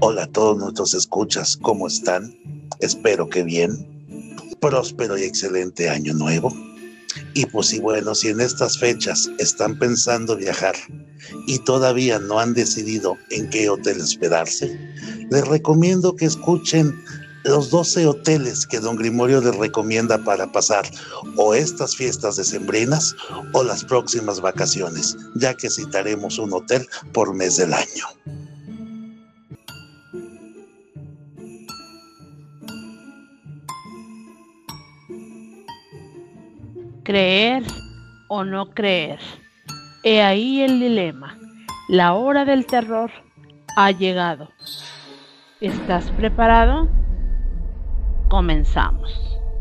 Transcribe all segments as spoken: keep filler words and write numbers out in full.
Hola a todos nuestros escuchas, ¿cómo están? Espero que bien. Próspero y excelente año nuevo. Y pues sí, bueno, si en estas fechas están pensando viajar y todavía no han decidido en qué hotel hospedarse, les recomiendo que escuchen los doce hoteles que don Grimorio les recomienda para pasar o estas fiestas decembrinas o las próximas vacaciones, ya que citaremos un hotel por mes del año. Creer o no creer. He ahí el dilema. La hora del terror ha llegado. ¿Estás preparado? Comenzamos.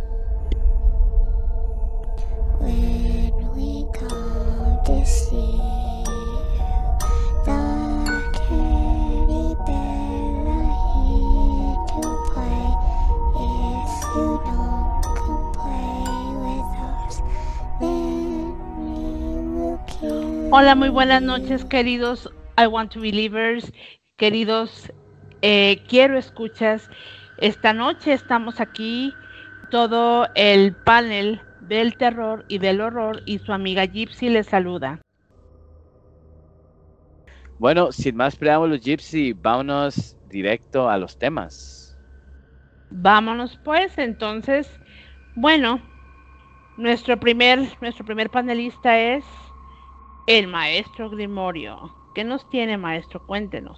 When we come to see the teddy bear here to play, if you don't come play with us, then we will kill. Hola, muy buenas noches, queridos I Want to Believers, queridos eh, Quiero Escuchas. Esta noche estamos aquí, todo el panel del terror y del horror, y su amiga Gypsy les saluda. Bueno, sin más preámbulos, Gypsy, vámonos directo a los temas. Vámonos pues, entonces, bueno, nuestro primer, nuestro primer panelista es el maestro Grimorio. ¿Qué nos tiene, maestro? Cuéntenos.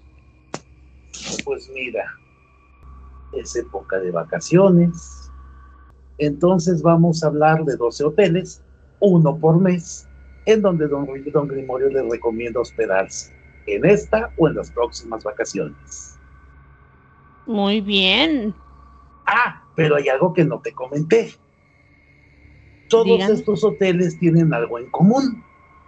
Pues mira, es época de vacaciones, entonces vamos a hablar de doce hoteles, uno por mes, en donde don, don Grimorio les recomienda hospedarse, en esta o en las próximas vacaciones. Muy bien. Ah, pero hay algo que no te comenté. Todos Díganos. estos hoteles tienen algo en común.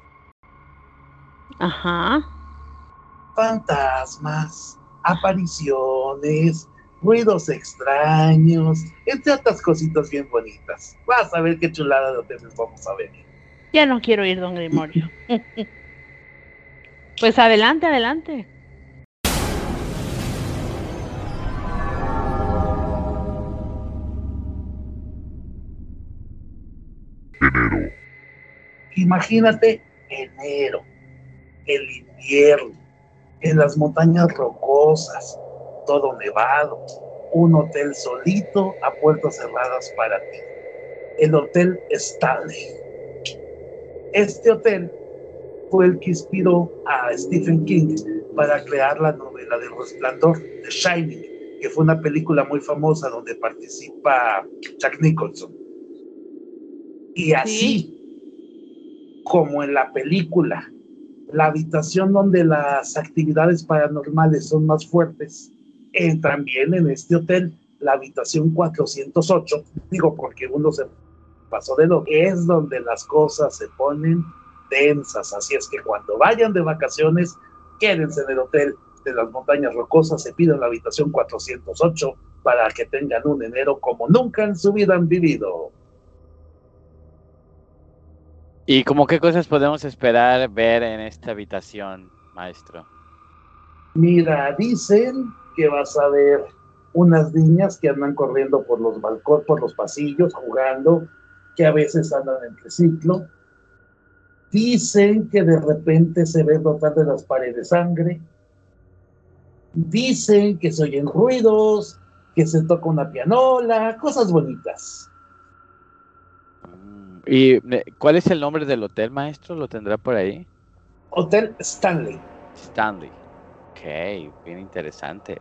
Ajá. Fantasmas, apariciones, ruidos extraños, entre otras cositas bien bonitas. Vas a ver qué chulada de hoteles vamos a ver. Ya no quiero ir, don Grimorio. Pues adelante, adelante. Enero. Imagínate enero, el invierno, en las montañas rocosas, todo nevado, un hotel solito a puertas cerradas para ti. El Hotel Stanley. Este hotel fue el que inspiró a Stephen King para crear la novela del Resplandor, The Shining, que fue una película muy famosa donde participa Jack Nicholson. Y así, sí, como en la película, la habitación donde las actividades paranormales son más fuertes, en, también en este hotel, la habitación cuatrocientos ocho, digo porque uno se pasó de lo que es donde las cosas se ponen densas, así es que cuando vayan de vacaciones, quédense en el hotel de las montañas rocosas, se piden la habitación cuatrocientos ocho para que tengan un enero como nunca en su vida han vivido. ¿Y como qué cosas podemos esperar ver en esta habitación, maestro? Mira, dicen que vas a ver unas niñas que andan corriendo por los balcones, por los pasillos, jugando, que a veces andan en triciclo. Dicen que de repente se ve brotar de las paredes sangre. Dicen que se oyen ruidos, que se toca una pianola, cosas bonitas. ¿Y cuál es el nombre del hotel, maestro? ¿Lo tendrá por ahí? Hotel Stanley. Stanley. Ok, bien interesante.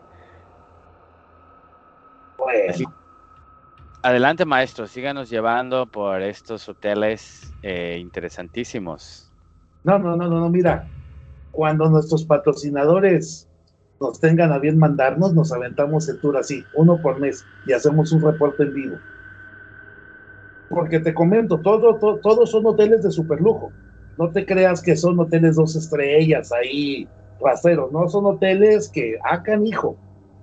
Bueno. Así, adelante, maestro, síganos llevando por estos hoteles eh, interesantísimos. No, no, no, no, no, mira, cuando nuestros patrocinadores nos tengan a bien mandarnos, nos aventamos el tour así, uno por mes, y hacemos un reporte en vivo. Porque te comento, todo, todo, todos son hoteles de superlujo. No te creas que son hoteles dos estrellas ahí, raseros, no, son hoteles que hagan hijo.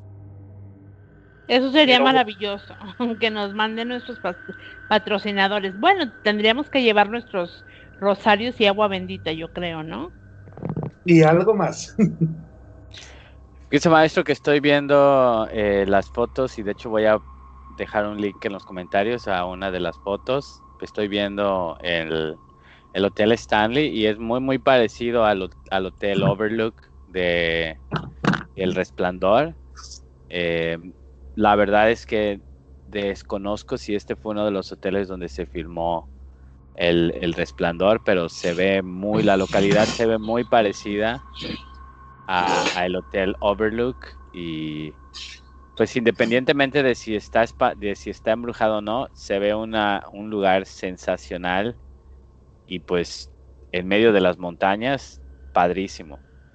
Eso sería Pero, maravilloso, que nos manden nuestros patrocinadores. Bueno, tendríamos que llevar nuestros rosarios y agua bendita, yo creo, ¿no? Y algo más. Dice maestro que estoy viendo eh, las fotos y de hecho voy a dejar un link en los comentarios a una de las fotos. Estoy viendo el, el Hotel Stanley y es muy muy parecido al, al Hotel Overlook de El Resplandor. Eh, la verdad es que desconozco si este fue uno de los hoteles donde se filmó el, el Resplandor, pero se ve muy, la localidad se ve muy parecida a, a el Hotel Overlook y pues independientemente de si está de si está embrujado o no, se ve una, un lugar sensacional y pues en medio de las montañas, padrísimo.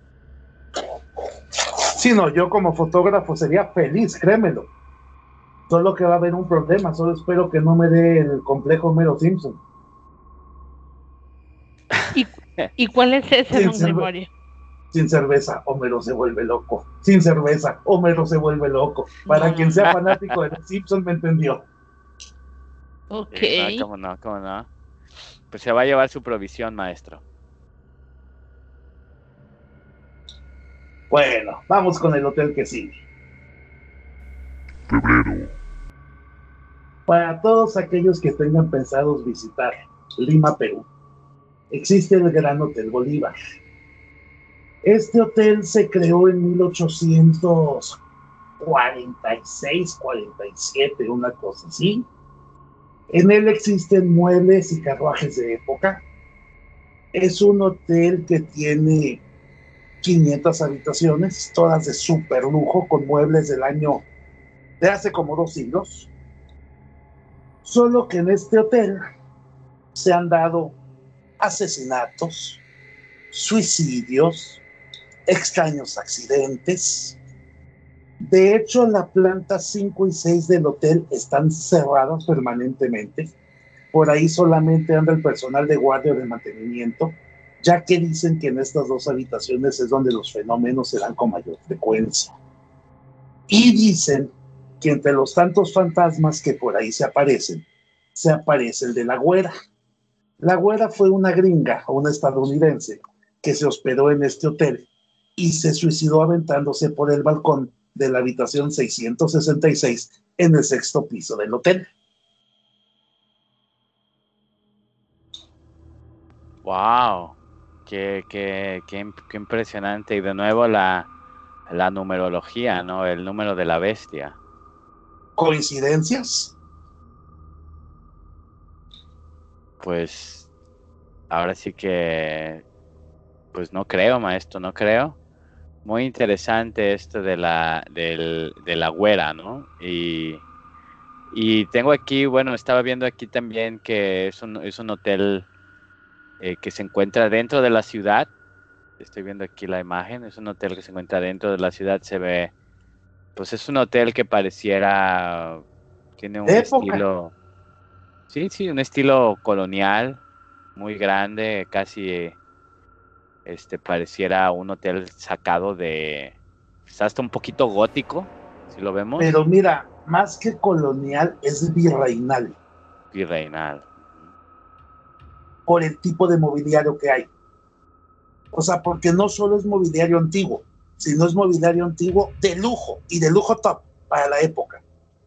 Sí, no, yo como fotógrafo sería feliz, créemelo. Solo que va a haber un problema, solo espero que no me dé el complejo Homero Simpson. ¿Y, ¿y cuál es ese, Sin don cerve- Gregorio? Sin cerveza, Homero se vuelve loco. Sin cerveza, Homero se vuelve loco. Para No. quien sea fanático de los Simpson me entendió. Ok. Sí, no, cómo no, cómo no. Pues se va a llevar su provisión, maestro. Bueno, vamos con el hotel que sigue. Febrero. Para todos aquellos que tengan pensados visitar Lima, Perú, existe el Gran Hotel Bolívar. Este hotel se creó en mil ochocientos cuarenta y seis, cuarenta y siete, una cosa así. En él existen muebles y carruajes de época. Es un hotel que tiene quinientas habitaciones, todas de súper lujo, con muebles del año de hace como dos siglos. Solo que en este hotel se han dado asesinatos, suicidios, extraños accidentes. De hecho, la planta cinco y seis del hotel están cerradas permanentemente. Por ahí solamente anda el personal de guardia o de mantenimiento, ya que dicen que en estas dos habitaciones es donde los fenómenos se dan con mayor frecuencia. Y dicen que entre los tantos fantasmas que por ahí se aparecen, se aparece el de la güera. La güera fue una gringa, una estadounidense, que se hospedó en este hotel y se suicidó aventándose por el balcón de la habitación seiscientos sesenta y seis en el sexto piso del hotel. Wow, qué, qué, qué, qué impresionante. Y de nuevo la, la numerología, ¿no? El número de la bestia. ¿Coincidencias? Pues ahora sí que, pues no creo, maestro, no creo. Muy interesante esto de la, del, de la güera, ¿no? Y, y tengo aquí, bueno, estaba viendo aquí también que es un, es un hotel eh, que se encuentra dentro de la ciudad. Estoy viendo aquí la imagen, es un hotel que se encuentra dentro de la ciudad, se ve, pues es un hotel que pareciera, tiene un Época. estilo, sí, sí, un estilo colonial, muy grande, casi, este, pareciera un hotel sacado de, pues hasta un poquito gótico, si lo vemos. Pero mira, más que colonial, es virreinal. Virreinal. Por el tipo de mobiliario que hay. O sea, porque no solo es mobiliario antiguo, sino es mobiliario antiguo de lujo y de lujo top para la época.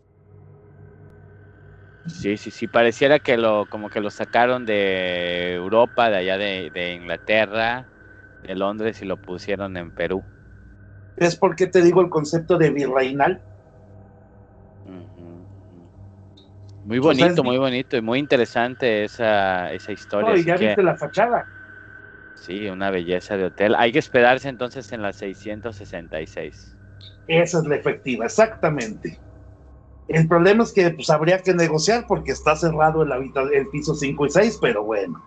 Sí, sí, sí, pareciera que lo, como que lo sacaron de Europa, de allá de, de Inglaterra, de Londres y lo pusieron en Perú. ¿Es porque te digo el concepto de virreinal? Uh-huh. Muy O sea, bonito, es... muy bonito y muy interesante esa, esa historia. No, y así ya que, viste la fachada. sí, una belleza de hotel. Hay que hospedarse entonces en la seiscientos sesenta y seis. Esa es la efectiva, exactamente. El problema es que pues, habría que negociar porque está cerrado el, habita- el piso cinco y seis, pero bueno.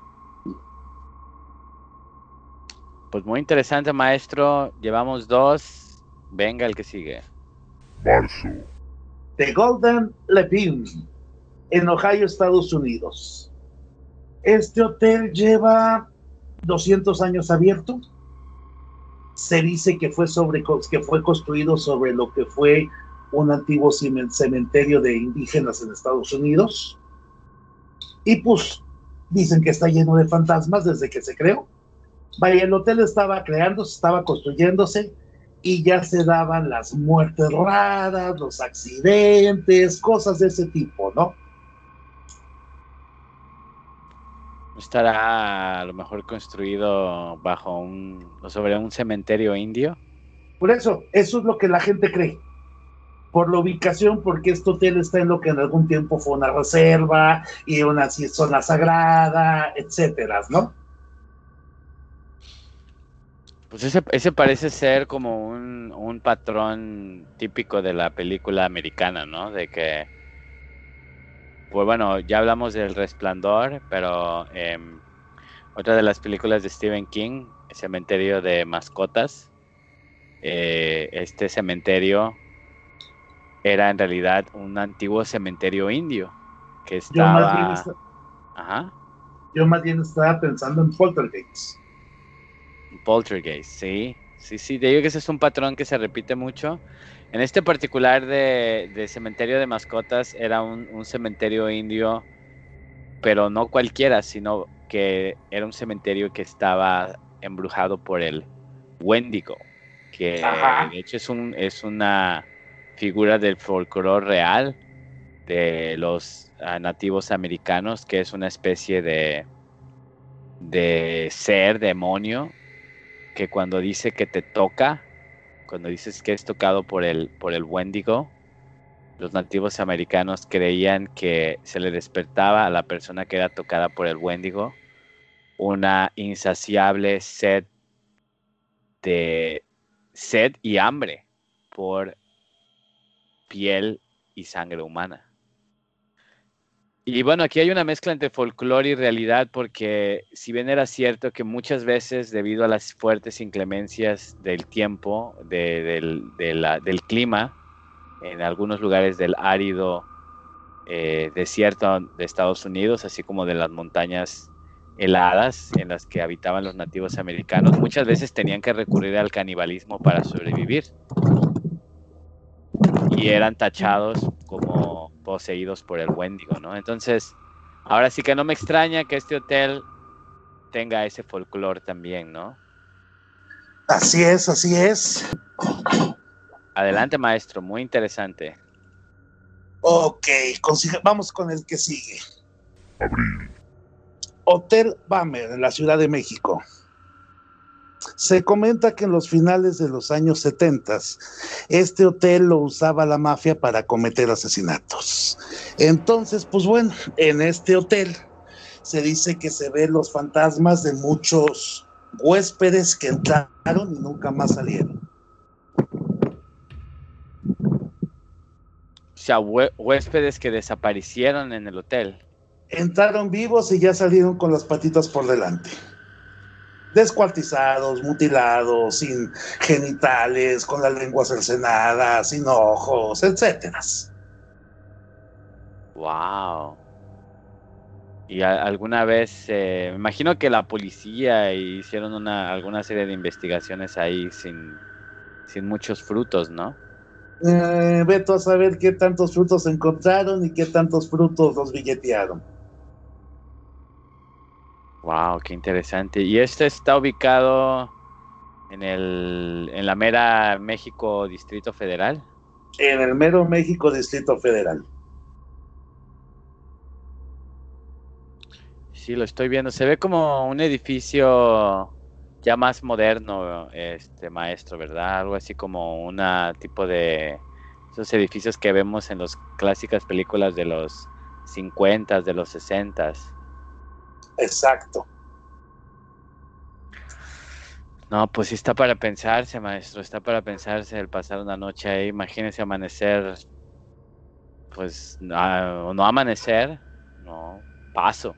Pues muy interesante, maestro. Llevamos dos. Venga el que sigue. Marzo. The Golden Lepine, en Ohio, Estados Unidos. Este hotel lleva doscientos años abierto. Se dice que fue, sobre, que fue construido sobre lo que fue un antiguo cementerio de indígenas en Estados Unidos. Y pues dicen que está lleno de fantasmas desde que se creó. Vaya, el hotel estaba creándose, estaba construyéndose y ya se daban las muertes raras, los accidentes, cosas de ese tipo, ¿no? ¿Estará a lo mejor construido bajo un, o sobre un cementerio indio? Por eso, eso es lo que la gente cree. Por la ubicación, porque este hotel está en lo que en algún tiempo fue una reserva y una zona sagrada, etcétera, ¿no? Pues ese, ese parece ser como un, un patrón típico de la película americana, ¿no? De que, pues bueno, ya hablamos del Resplandor, pero eh, otra de las películas de Stephen King, Cementerio de Mascotas, eh, este cementerio era en realidad un antiguo cementerio indio que Yo más bien, estaba... est- Ajá. yo más bien estaba pensando en Poltergeist. Poltergeist, sí, sí, sí, te digo que ese es un patrón que se repite mucho. En este particular de, de cementerio de mascotas era un, un cementerio indio, pero no cualquiera, sino que era un cementerio que estaba embrujado por el Wendigo, que Ajá. de hecho es un, es una figura del folclore real de los ah, nativos americanos, que es una especie de, de ser, demonio, que cuando dice que te toca, cuando dices que es tocado por el, por el Wendigo, los nativos americanos creían que se le despertaba a la persona que era tocada por el Wendigo una insaciable sed de sed y hambre por piel y sangre humana. Y bueno, aquí hay una mezcla entre folclore y realidad, porque si bien era cierto que muchas veces, debido a las fuertes inclemencias del tiempo, de, del, de la, del clima, en algunos lugares del árido eh, desierto de Estados Unidos, así como de las montañas heladas en las que habitaban los nativos americanos, muchas veces tenían que recurrir al canibalismo para sobrevivir y eran tachados como poseídos por el Wendigo, ¿no? Entonces, ahora sí que no me extraña que este hotel tenga ese folclore también, ¿no? Así es, así es. Adelante, maestro, muy interesante. Ok, consiga- vamos con el que sigue. Hotel Bamer en la Ciudad de México. Se comenta que en los finales de los años setenta, este hotel lo usaba la mafia para cometer asesinatos. Entonces, pues bueno, en este hotel se dice que se ven los fantasmas de muchos huéspedes que entraron y nunca más salieron. O sea, hue- huéspedes que desaparecieron en el hotel. Entraron vivos y ya salieron con las patitas por delante. Descuartizados, mutilados, sin genitales, con la lengua cercenada, sin ojos, etcétera. Wow. Y a- alguna vez, eh, me imagino que la policía hicieron una, alguna serie de investigaciones ahí sin, sin muchos frutos, ¿no? Eh, veto a saber qué tantos frutos encontraron y qué tantos frutos los billetearon. Wow, qué interesante. Y este está ubicado en el, en la mera México Distrito Federal. En el mero México, Distrito Federal. Sí, lo estoy viendo. Se ve como un edificio ya más moderno, este maestro, ¿verdad? Algo así como una tipo de esos edificios que vemos en las clásicas películas de los cincuenta, de los sesenta. Exacto. No, pues sí está para pensarse, maestro, está para pensarse el pasar una noche ahí. Imagínese amanecer, pues, no, o no amanecer, no, paso.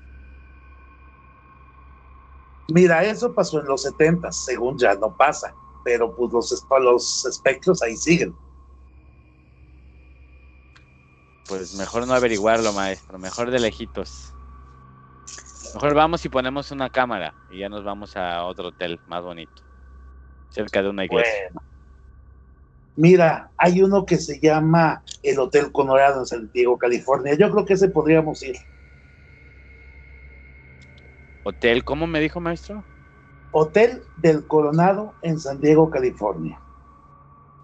Mira, eso pasó en los setentas, según ya no pasa, pero pues los, los espectros ahí siguen. Pues mejor no averiguarlo, maestro, mejor de lejitos. Mejor vamos y ponemos una cámara y ya nos vamos a otro hotel más bonito, cerca de una iglesia. Bueno, mira, hay uno que se llama el Hotel Colorado en San Diego, California. Yo creo que ese podríamos ir. Hotel, ¿cómo me dijo, maestro? Hotel del Coronado en San Diego, California.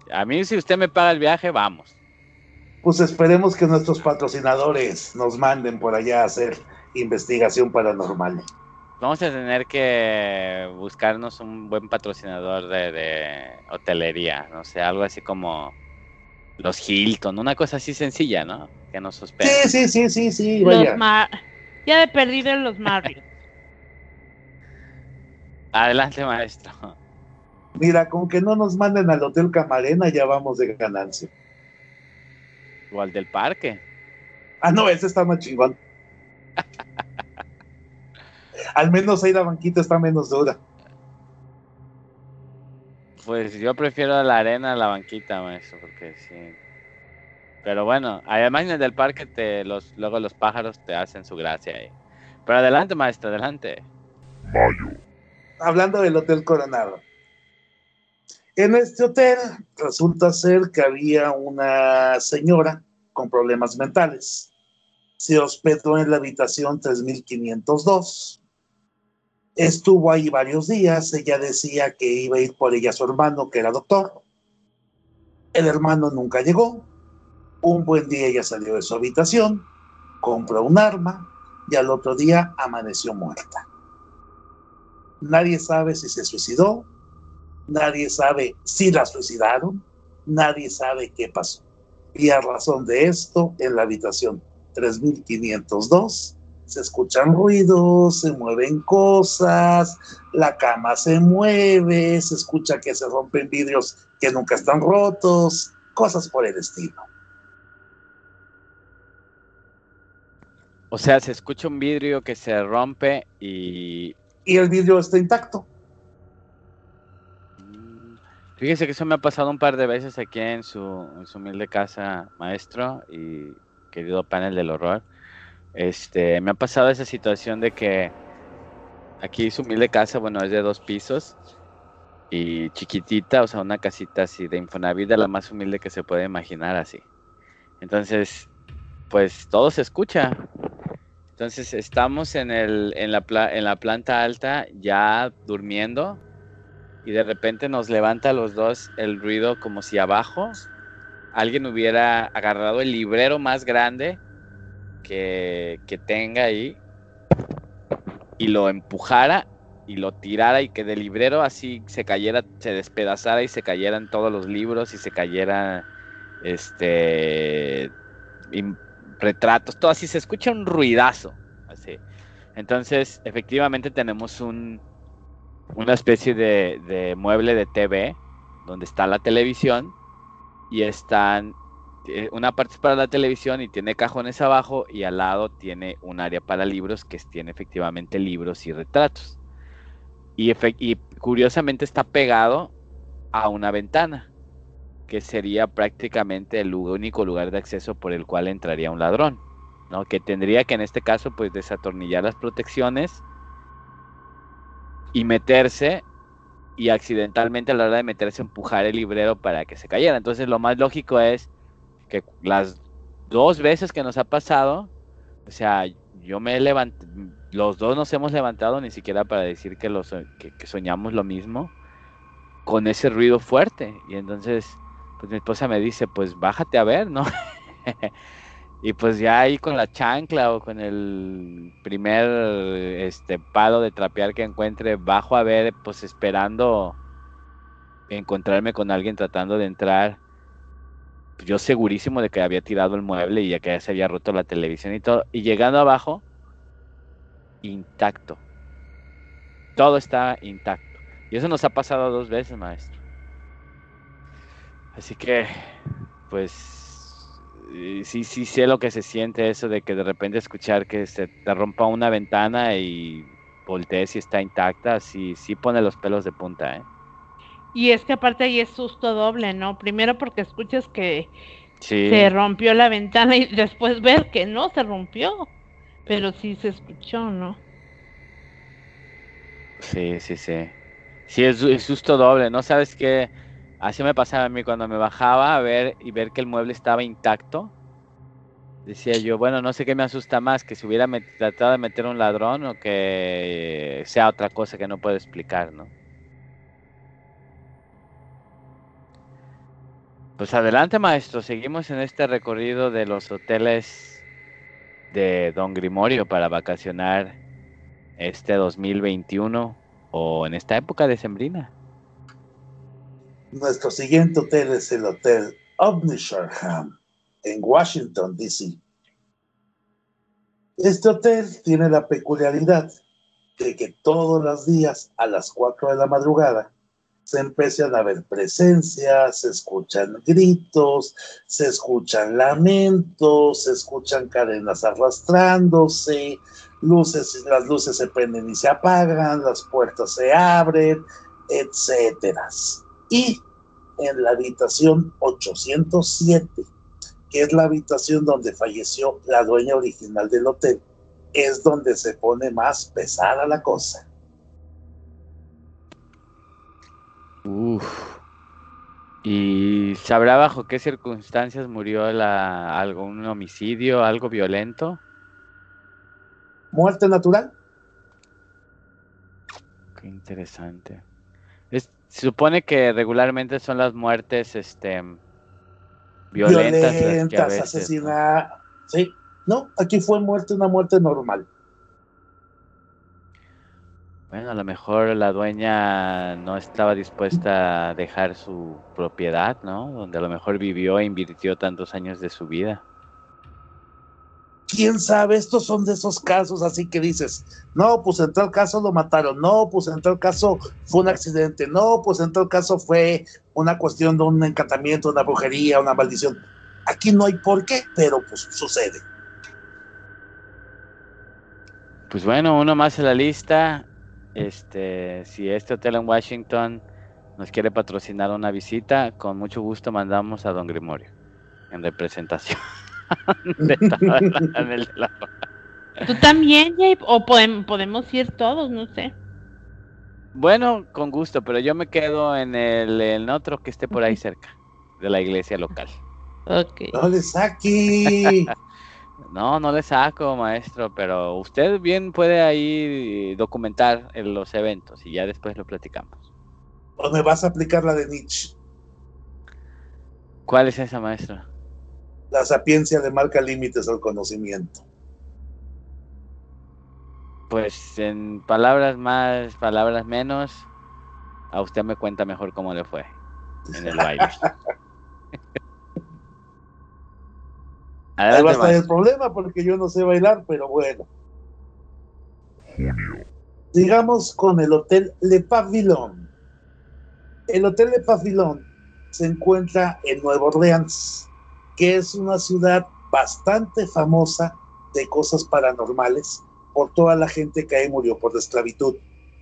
A mí, si usted me paga el viaje, vamos. Pues esperemos que nuestros patrocinadores nos manden por allá a hacer investigación paranormal. Vamos a tener que buscarnos un buen patrocinador de, de hotelería, no sé, algo así como los Hilton, una cosa así sencilla, ¿no? Que nos hospeden. Sí, sí, sí, sí, sí, Los vaya. Mar... Ya de perdido los Marriott. Adelante, maestro. Mira, con que no nos manden al Hotel Camarena ya vamos de ganancia. O al del parque. Ah, no, ese está más chingón. Al menos ahí la banquita está menos dura. Pues yo prefiero la arena a la banquita, maestro, porque sí. Pero bueno, además en el del parque te los, luego los pájaros te hacen su gracia ahí. Pero adelante, maestro, adelante. Hablando del Hotel Coronado. En este hotel resulta ser que había una señora con problemas mentales. Se hospedó en la habitación tres mil quinientos dos. Estuvo ahí varios días. Ella decía que iba a ir por ella su hermano, que era doctor. El hermano nunca llegó. Un buen día ella salió de su habitación, compró un arma y al otro día amaneció muerta. Nadie sabe si se suicidó, nadie sabe si la suicidaron, nadie sabe qué pasó. Y a razón de esto, en la habitación tres mil quinientos dos se escuchan ruidos, se mueven cosas, la cama se mueve, se escucha que se rompen vidrios que nunca están rotos, cosas por el estilo. O sea, se escucha un vidrio que se rompe y... Y el vidrio está intacto. Fíjese que eso me ha pasado un par de veces aquí en su, en su humilde casa, maestro y querido panel del horror. Este, me ha pasado esa situación de que aquí su humilde casa, bueno, es de dos pisos y chiquitita, o sea, una casita así de Infonavit, de la más humilde que se puede imaginar así. Entonces, pues todo se escucha. Entonces, estamos en el, en la, pla- en la planta alta ya durmiendo y de repente nos levanta a los dos el ruido como si abajo alguien hubiera agarrado el librero más grande que, que tenga ahí y lo empujara y lo tirara y que del librero así se cayera, se despedazara y se cayeran todos los libros y se cayera este im- retratos, todo así, se escucha un ruidazo así. Entonces, efectivamente tenemos un, una especie de, de mueble de T V donde está la televisión y están, eh, una parte es para la televisión y tiene cajones abajo y al lado tiene un área para libros que tiene efectivamente libros y retratos. Y, efe- y curiosamente está pegado a una ventana, que sería prácticamente el lu- único lugar de acceso por el cual entraría un ladrón, ¿no? Que tendría que en este caso pues desatornillar las protecciones y meterse y accidentalmente a la hora de meterse empujar el librero para que se cayera. Entonces lo más lógico es que las dos veces que nos ha pasado, o sea, yo me he levantado, los dos nos hemos levantado ni siquiera para decir que, lo so- que, que soñamos lo mismo, con ese ruido fuerte. Y entonces, pues mi esposa me dice, pues bájate a ver, ¿no? Y pues ya ahí con la chancla o con el primer este palo de trapear que encuentre, bajo a ver, pues esperando encontrarme con alguien tratando de entrar. Yo segurísimo de que había tirado el mueble y ya que ya se había roto la televisión y todo. Y llegando abajo, intacto. Todo está intacto. Y eso nos ha pasado dos veces, maestro. Así que, pues, eh, sí, sí sé lo que se siente eso de que de repente escuchar que se te rompa una ventana y voltees y está intacta. Sí, sí pone los pelos de punta, ¿eh? Y es que aparte ahí es susto doble, ¿no? Primero porque escuchas que se Sí, rompió la ventana y después ver que no se rompió, pero sí se escuchó, ¿no? sí, sí, sí. Sí, es, es susto doble, ¿no? ¿Sabes qué? Así me pasaba a mí cuando me bajaba a ver y ver que el mueble estaba intacto. Decía yo, bueno, no sé qué me asusta más, que se hubiera met- tratado de meter un ladrón o que sea otra cosa que no puedo explicar, ¿no? Pues adelante, maestro. Seguimos en este recorrido de los hoteles de Don Grimorio para vacacionar este dos mil veintiuno o en esta época decembrina. Nuestro siguiente hotel es el Hotel Omnisherham en Washington, D C. Este hotel tiene la peculiaridad de que todos los días a las cuatro de la madrugada se empiezan a ver presencias, se escuchan gritos, se escuchan lamentos, se escuchan cadenas arrastrándose, luces, las luces se prenden y se apagan, las puertas se abren, etcétera. Y en la habitación ochocientos siete, que es la habitación donde falleció la dueña original del hotel, es donde se pone más pesada la cosa. Uf. ¿Y sabrá bajo qué circunstancias murió la, algún homicidio, algo violento? ¿Muerte natural? Qué interesante. Es, se supone que regularmente son las muertes, este, violentas, las que a Violentas, veces, ¿no? asesinadas. Sí, no, aquí fue muerte, una muerte normal. Bueno, a lo mejor la dueña no estaba dispuesta a dejar su propiedad, ¿no? Donde a lo mejor vivió e invirtió tantos años de su vida. ¿Quién sabe? Estos son de esos casos así que dices, no, pues en tal caso lo mataron, no, pues en tal caso fue un accidente, no, pues en tal caso fue una cuestión de un encantamiento, una brujería, una maldición. Aquí no hay por qué, pero pues sucede. Pues bueno, uno más en la lista. Este, si este hotel en Washington nos quiere patrocinar una visita, con mucho gusto mandamos a Don Grimorio en representación de toda la, en el de la- ¿Tú también, Jay? ¿O podem- podemos ir todos? No sé. Bueno, con gusto, pero yo me quedo en el, en otro que esté por ahí cerca de la iglesia local. Ok. No le saque. No, no le saco, maestro, pero usted bien puede ahí documentar en los eventos y ya después lo platicamos. O me vas a aplicar la de Nietzsche. ¿Cuál es esa, maestro? La sapiencia le marca límites al conocimiento. Pues en palabras más, palabras menos, a usted me cuenta mejor cómo le fue en el baile. Ahí va a Adelante, estar el maestro. problema porque yo no sé bailar, pero bueno. Sigamos con el Hotel Le Pavillon. El Hotel Le Pavillon se encuentra en Nueva Orleans, que es una ciudad bastante famosa de cosas paranormales por toda la gente que ahí murió por la esclavitud.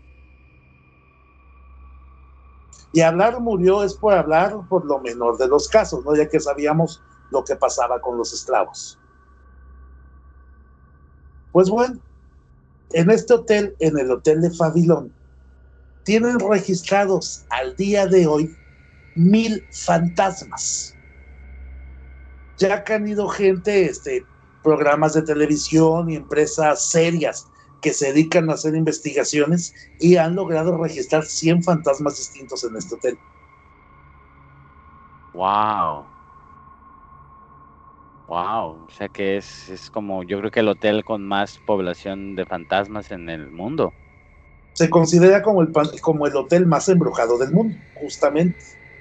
Y hablar murió es por hablar por lo menor de los casos, ¿no? Ya que sabíamos lo que pasaba con los esclavos. Pues bueno, en este hotel, en el Hotel de Pavillon, tienen registrados al día de hoy mil fantasmas. Ya que han ido gente, este, programas de televisión y empresas serias que se dedican a hacer investigaciones y han logrado registrar cien fantasmas distintos en este hotel. Wow. Wow. O sea que es, es como, yo creo que el hotel con más población de fantasmas en el mundo. Se considera como el, como el hotel más embrujado del mundo, justamente.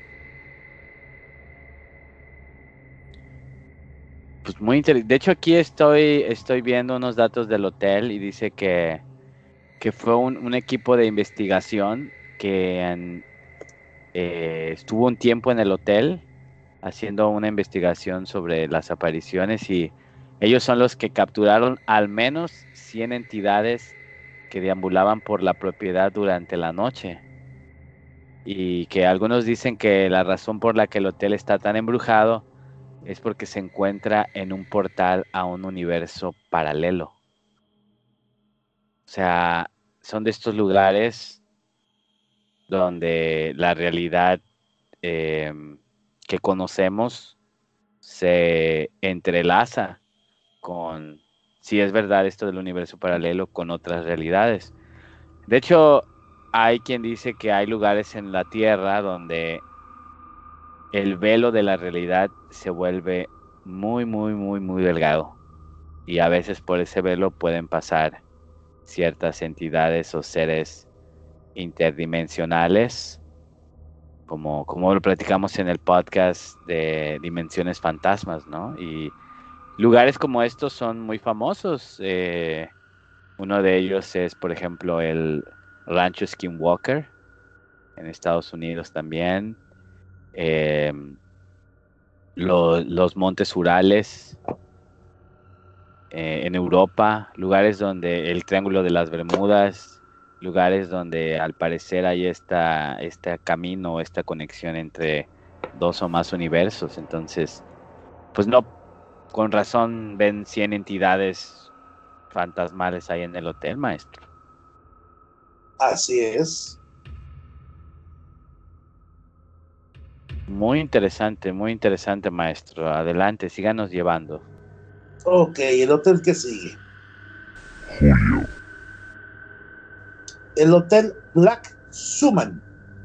Pues muy interesante. De hecho, aquí estoy, estoy viendo unos datos del hotel y dice que, que fue un, un equipo de investigación que en- eh, estuvo un tiempo en el hotel haciendo una investigación sobre las apariciones y ellos son los que capturaron al menos cien entidades que deambulaban por la propiedad durante la noche. Y que algunos dicen que la razón por la que el hotel está tan embrujado es porque se encuentra en un portal a un universo paralelo. O sea, son de estos lugares donde la realidad eh, que conocemos se entrelaza con, si es verdad esto del universo paralelo, con otras realidades. De hecho, hay quien dice que hay lugares en la Tierra donde el velo de la realidad se vuelve muy, muy, muy, muy delgado. Y a veces por ese velo pueden pasar ciertas entidades o seres interdimensionales, como, como lo platicamos en el podcast de Dimensiones Fantasmas, ¿no? Y lugares como estos son muy famosos. Eh, uno de ellos es, por ejemplo, el Rancho Skinwalker en Estados Unidos también. Eh, lo- los Montes Urales eh, en Europa, lugares donde el Triángulo de las Bermudas, lugares donde al parecer hay esta, este camino, esta conexión entre dos o más universos. Entonces, pues no, con razón ven cien entidades fantasmales ahí en el hotel, maestro. Así es. Muy interesante, muy interesante, maestro. Adelante, síganos llevando. Ok, el hotel que sigue. El Hotel Black Suman.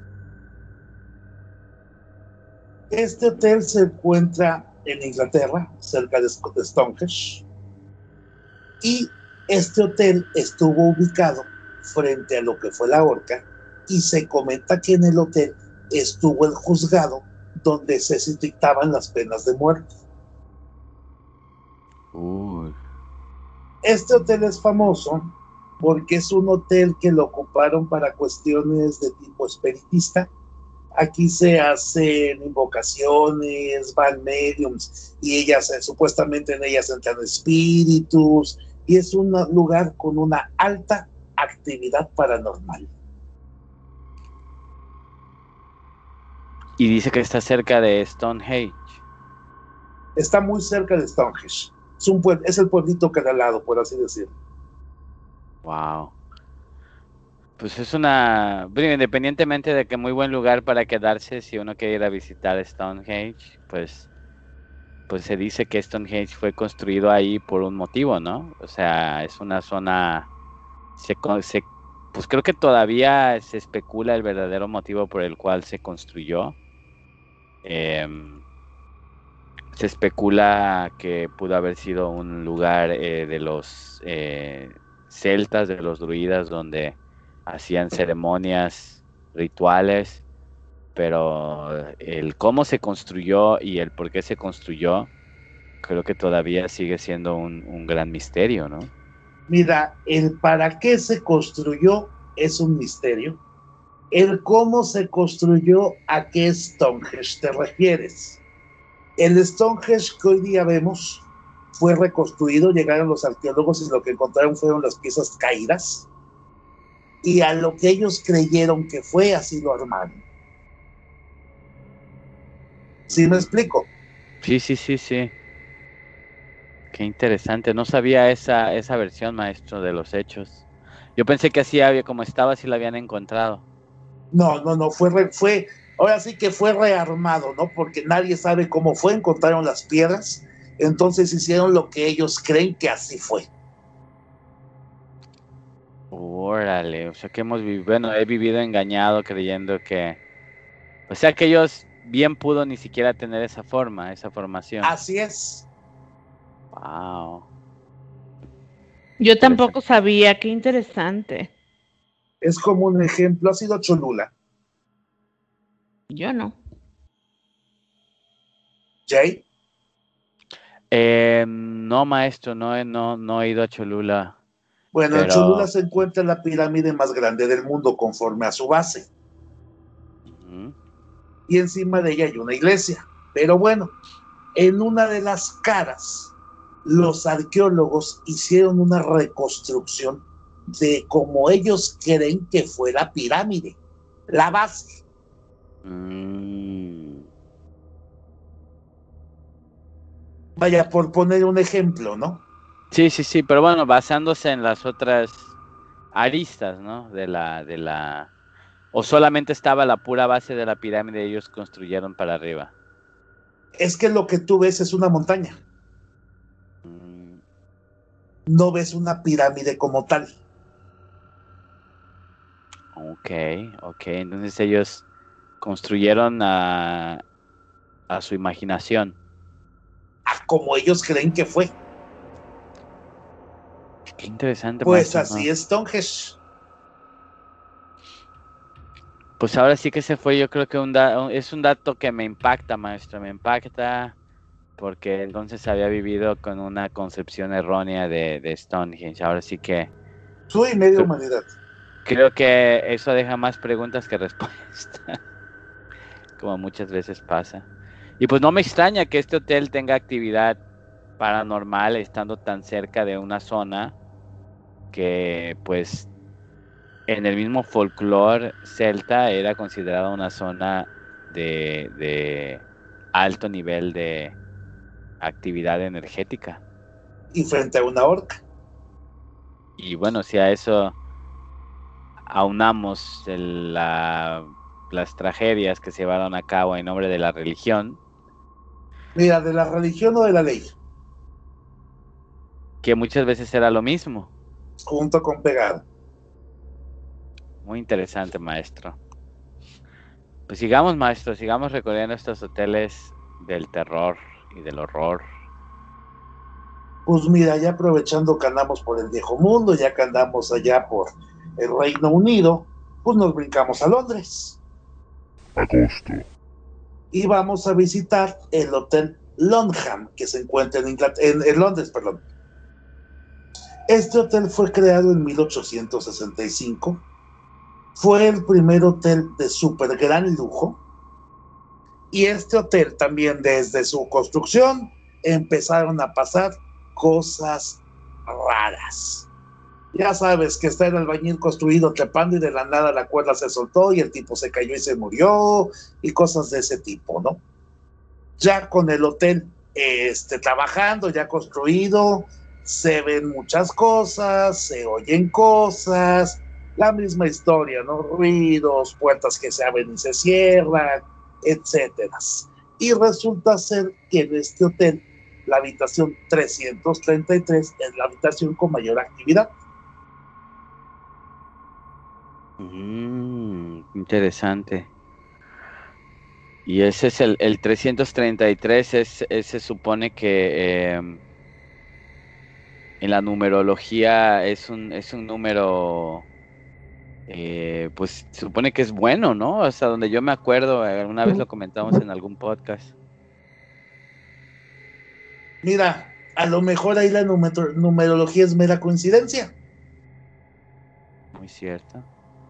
Este hotel se encuentra en Inglaterra, cerca de Stonehenge, y este hotel estuvo ubicado frente a lo que fue la horca, y se comenta que en el hotel estuvo el juzgado donde se dictaban las penas de muerte. Uy. Este hotel es famoso porque es un hotel que lo ocuparon para cuestiones de tipo espiritista. Aquí se hacen invocaciones, van mediums y ellas, eh, supuestamente en ellas entran espíritus, y es un lugar con una alta actividad paranormal. Y dice que está cerca de Stonehenge. Está muy cerca de Stonehenge. Es, un pue- es el pueblito que da al lado, por así decirlo. Wow. Pues es una, bueno, independientemente de que muy buen lugar para quedarse, si uno quiere ir a visitar Stonehenge, pues, pues se dice que Stonehenge fue construido ahí por un motivo, ¿no? O sea, es una zona, se, con- se- pues creo que todavía se especula el verdadero motivo por el cual se construyó. Em, Se especula que pudo haber sido un lugar eh, de los eh, celtas, de los druidas, donde hacían ceremonias, rituales, pero el cómo se construyó y el por qué se construyó, creo que todavía sigue siendo un, un gran misterio, ¿no? Mira, el para qué se construyó es un misterio. El cómo se construyó, ¿a qué Stonehenge te refieres? El Stonehenge que hoy día vemos fue reconstruido, llegaron los arqueólogos y lo que encontraron fueron las piezas caídas, y a lo que ellos creyeron que fue, así lo armaron. ¿Sí me Mm. explico? Sí, sí, sí, sí. Qué interesante. No sabía esa, esa versión, maestro, de los hechos. Yo pensé que así había, como estaba, así la habían encontrado. No, no, no, fue, re, fue, ahora sí que fue rearmado, ¿no? Porque nadie sabe cómo fue, encontraron las piedras, entonces hicieron lo que ellos creen que así fue. Órale, o sea que hemos vivido, bueno, he vivido engañado creyendo que, o sea que ellos bien pudo ni siquiera tener esa forma, esa formación. Así es. Wow, Yo interesante. tampoco sabía, qué interesante. Es como un ejemplo, ha sido Cholula. Yo no. Jay. Eh, no, maestro, no, he- no, no he ido a Cholula, Bueno, en Cholula pero se encuentra la pirámide más grande del mundo conforme a su base, ujú, y encima de ella hay una iglesia. Pero bueno, en una de las caras, los arqueólogos hicieron una reconstrucción de cómo ellos creen que fue la pirámide, la base. mm, Vaya, por poner un ejemplo, ¿no? sí, sí, sí, pero bueno, basándose en las otras aristas, ¿no? De la, de la, o solamente estaba la pura base de la pirámide y ellos construyeron para arriba. Es que lo que tú ves es una montaña, Mm. no ves una pirámide como tal. Ok, ok. Entonces ellos construyeron a, a su imaginación. A como ellos creen que fue. Qué interesante. Pues maestro, así ¿no? es Stonehenge. Pues ahora sí que se fue, yo creo que un da- un- es un dato que me impacta, maestro, me impacta porque entonces había vivido con una concepción errónea de, de Stonehenge. Ahora sí que Tú y media cre- humanidad. creo que eso deja más preguntas que respuestas, como muchas veces pasa. Y pues no me extraña que este hotel tenga actividad paranormal estando tan cerca de una zona que pues en el mismo folclore celta era considerada una zona de, de alto nivel de actividad energética. Y frente a una horca. Y bueno, si a eso aunamos el- la- las tragedias que se llevaron a cabo en nombre de la religión, Mira, de la religión o de la ley. que muchas veces era lo mismo. Junto con pegado. Muy interesante, maestro. Pues sigamos, maestro, sigamos recorriendo estos hoteles del terror y del horror. Pues mira, ya aprovechando que andamos por el viejo mundo, ya que andamos allá por el Reino Unido, pues nos brincamos a Londres. Agosto. Y vamos a visitar el Hotel Longham, que se encuentra en, Inglater- en, en Londres, perdón. Este hotel fue creado en mil ochocientos sesenta y cinco. Fue el primer hotel de súper gran lujo. Y este hotel también, desde su construcción, empezaron a pasar cosas raras. Ya sabes que está el albañil construido trepando y de la nada la cuerda se soltó y el tipo se cayó y se murió y cosas de ese tipo, ¿no? Ya con el hotel este, trabajando, ya construido, se ven muchas cosas, se oyen cosas, la misma historia, ¿no? Ruidos, puertas que se abren y se cierran, etcétera. Y resulta ser que en este hotel, la habitación trescientos treinta y tres es la habitación con mayor actividad. Mm, interesante. Y ese es el, el trescientos treinta y tres, es, es- se supone que em, en la numerología es un, es un número, eh, pues se supone que es bueno, ¿no? Hasta donde yo me acuerdo, eh, alguna vez lo comentamos en algún podcast. Mira, a lo mejor ahí la numer- numerología es mera coincidencia. Muy cierto.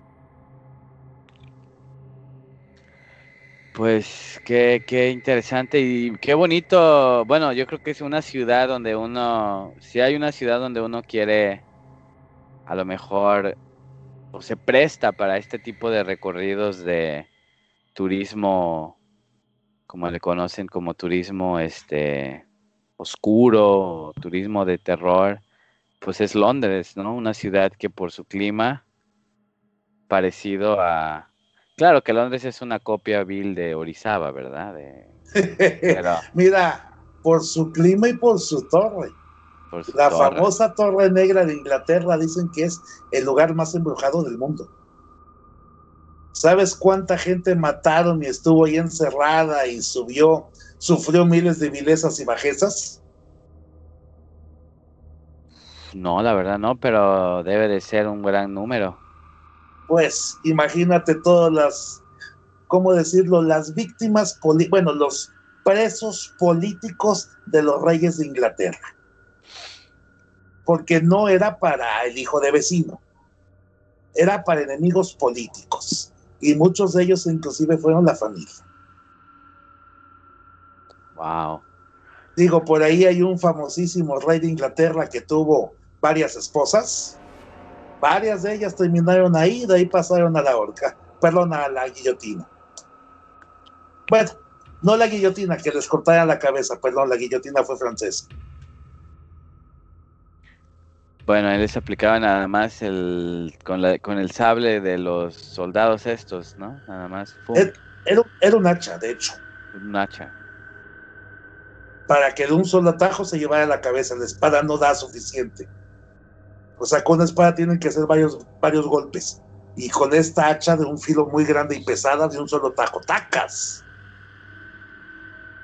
Pues qué, qué interesante y qué bonito. Bueno, yo creo que es una ciudad donde uno, si hay una ciudad donde uno quiere a lo mejor o se presta para este tipo de recorridos de turismo, como le conocen como turismo este oscuro, o turismo de terror, pues es Londres, ¿no? Una ciudad que por su clima parecido a, claro que Londres es una copia vil de Orizaba, ¿verdad? De, pero Mira, por su clima y por su torre. por su La torre. famosa Torre Negra de Inglaterra dicen que es el lugar más embrujado del mundo. ¿Sabes cuánta gente mataron y estuvo ahí encerrada y subió, sufrió miles de vilezas y bajezas? No, la verdad no, pero debe de ser un gran número. Pues imagínate todas las, ¿cómo decirlo? Las víctimas, poli- bueno, los presos políticos de los reyes de Inglaterra. Porque no era para el hijo de vecino, era para enemigos políticos. Y muchos de ellos inclusive fueron la familia. Wow. Digo, por ahí hay un famosísimo rey de Inglaterra que tuvo varias esposas. Varias de ellas terminaron ahí, de ahí pasaron a la horca, perdón, a la guillotina. Bueno, no la guillotina, que les cortaran la cabeza, perdón, la guillotina fue francesa. Bueno, él les aplicaba nada más el con la con el sable de los soldados estos, ¿no? Nada más, ¡fum! Era, era, era un hacha, de hecho, Un hacha. para que de un solo atajo se llevara la cabeza. La espada no da suficiente. O sea, con una espada tienen que hacer varios, varios golpes. Y con esta hacha de un filo muy grande y pesada, de un solo tajo, ¡tacas!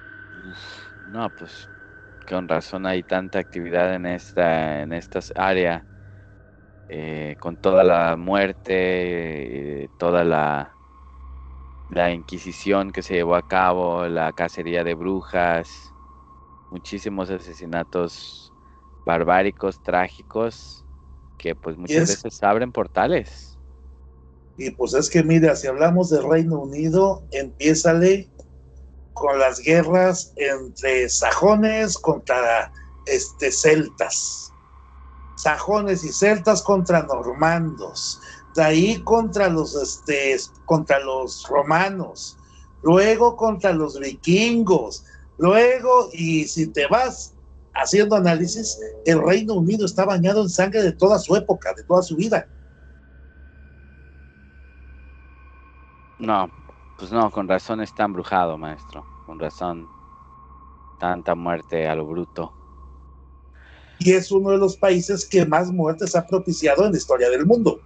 No, pues con razón hay tanta actividad en esta, en esta área, eh, con toda la muerte, eh, toda la, la Inquisición que se llevó a cabo, la cacería de brujas, muchísimos asesinatos barbáricos, trágicos, que pues Y muchas es, veces abren portales. y pues es que mira, si hablamos del Reino Unido, empiézale con las guerras entre sajones contra este, celtas, sajones y celtas contra normandos, de ahí contra los, este, contra los romanos, luego contra los vikingos, luego, y si te vas haciendo análisis, el Reino Unido está bañado en sangre de toda su época, de toda su vida. No, pues no, con razón está embrujado, maestro, con razón, tanta muerte a lo bruto. Y es uno de los países que más muertes ha propiciado en la historia del mundo.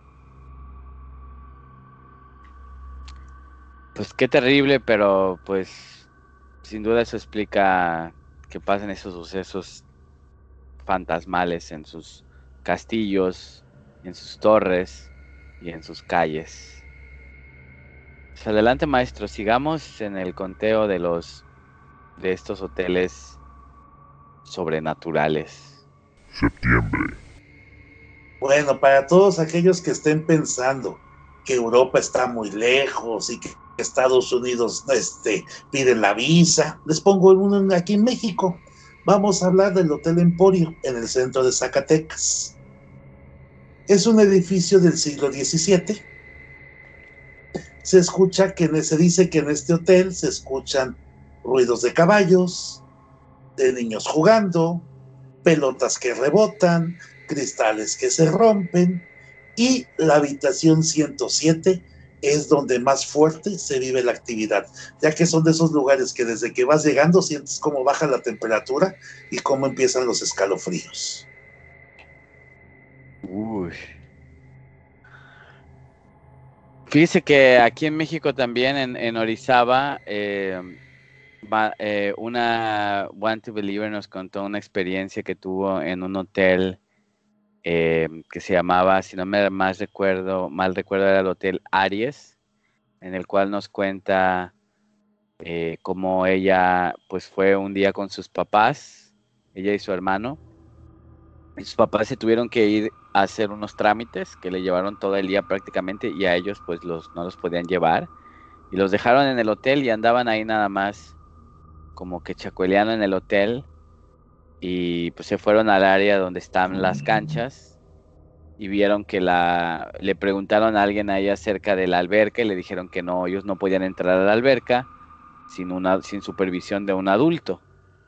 Pues qué terrible, pero pues sin duda eso explica que pasen esos sucesos fantasmales en sus castillos, en sus torres y en sus calles. Pues adelante, maestro, sigamos en el conteo de los de estos hoteles sobrenaturales. Septiembre. Bueno, para todos aquellos que estén pensando que Europa está muy lejos y que Estados Unidos este, pide la visa, les pongo uno aquí en México. Vamos a hablar del Hotel Emporio en el centro de Zacatecas. Es un edificio del siglo diecisiete. Se escucha que se dice que en este hotel se escuchan ruidos de caballos, de niños jugando, pelotas que rebotan, cristales que se rompen, y la habitación ciento siete es donde más fuerte se vive la actividad, ya que son de esos lugares que desde que vas llegando sientes cómo baja la temperatura y cómo empiezan los escalofríos. Uy. Fíjese que aquí en México también, en, en Orizaba, eh, va, eh, una Want to Believer nos contó una experiencia que tuvo en un hotel eh, que se llamaba, si no me más recuerdo, mal recuerdo, era el Hotel Aries, en el cual nos cuenta eh, cómo ella pues fue un día con sus papás, ella y su hermano, y sus papás se tuvieron que ir a hacer unos trámites que le llevaron todo el día prácticamente y a ellos pues los, no los podían llevar y los dejaron en el hotel y andaban ahí nada más como que chacueleando en el hotel y pues se fueron al área donde están las canchas y vieron que la le preguntaron a alguien ahí acerca de la alberca y le dijeron que no, ellos no podían entrar a la alberca sin una sin supervisión de un adulto.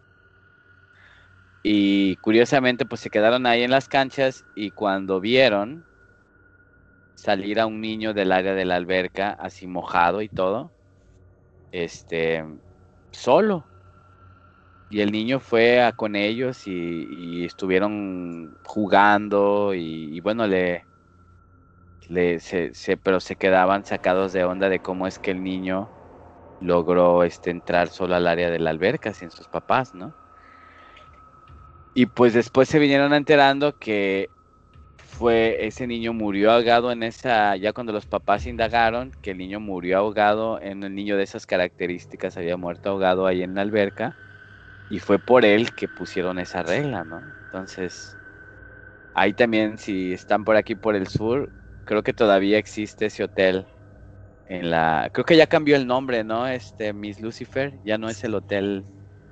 Y curiosamente pues se quedaron ahí en las canchas y cuando vieron salir a un niño del área de la alberca así mojado y todo, este solo. Y el niño fue a con ellos y, y estuvieron jugando y, y bueno, le, le se, se, pero se quedaban sacados de onda de cómo es que el niño logró este, entrar solo al área de la alberca sin sus papás, ¿no? Y pues después se vinieron enterando que fue, ese niño murió ahogado en esa, ya cuando los papás indagaron, que el niño murió ahogado, en un niño de esas características había muerto ahogado ahí en la alberca. Y fue por él que pusieron esa regla, ¿no? Entonces, ahí también, si están por aquí por el sur, creo que todavía existe ese hotel en la... Creo que ya cambió el nombre, ¿no? Este, Miss Lucifer, ya no es el Hotel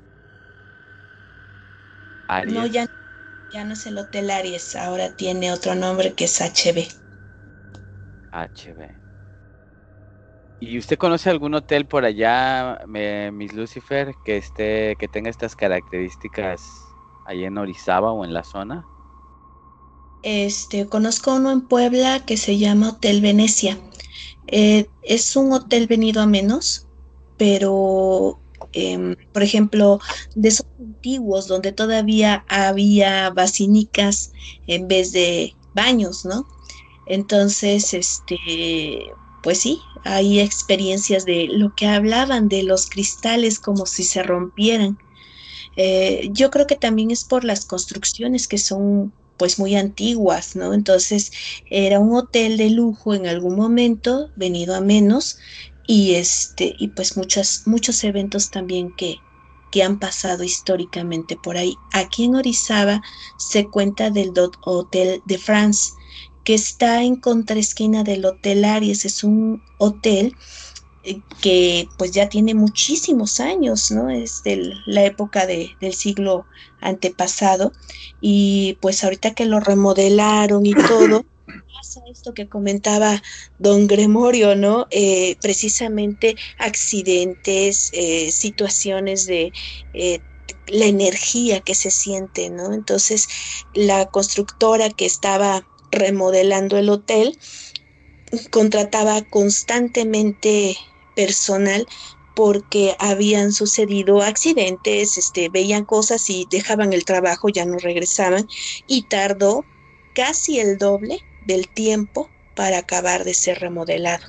No, Aries. ya, ya no es el Hotel Aries, ahora tiene otro nombre que es H B. H B. ¿Y usted conoce algún hotel por allá, me- Miss Lucifer, que esté, que tenga estas características ahí en Orizaba o en la zona? Este, conozco uno en Puebla que se llama Hotel Venecia. Eh, es un hotel venido a menos, pero, em, por ejemplo, de esos antiguos donde todavía había basílicas en vez de baños, ¿no? Entonces, este, pues sí, hay experiencias de lo que hablaban de los cristales como si se rompieran. Eh, yo creo que también es por las construcciones que son pues muy antiguas, ¿no? Entonces era un hotel de lujo en algún momento, venido a menos, y este, y pues muchas, muchos eventos también que, que han pasado históricamente por ahí. Aquí en Orizaba se cuenta del Do- Hotel de France, que está en contraesquina del Hotel Aries. Es un hotel eh, que pues ya tiene muchísimos años, ¿no? Es de la época de, del siglo antepasado y pues ahorita que lo remodelaron y todo, pasa esto que comentaba don Gremorio, ¿no? Eh, precisamente accidentes, eh, situaciones de eh, la energía que se siente, ¿no? Entonces, la constructora que estaba remodelando el hotel contrataba constantemente personal porque habían sucedido accidentes, este, veían cosas y dejaban el trabajo, ya no regresaban, y tardó casi el doble del tiempo para acabar de ser remodelado.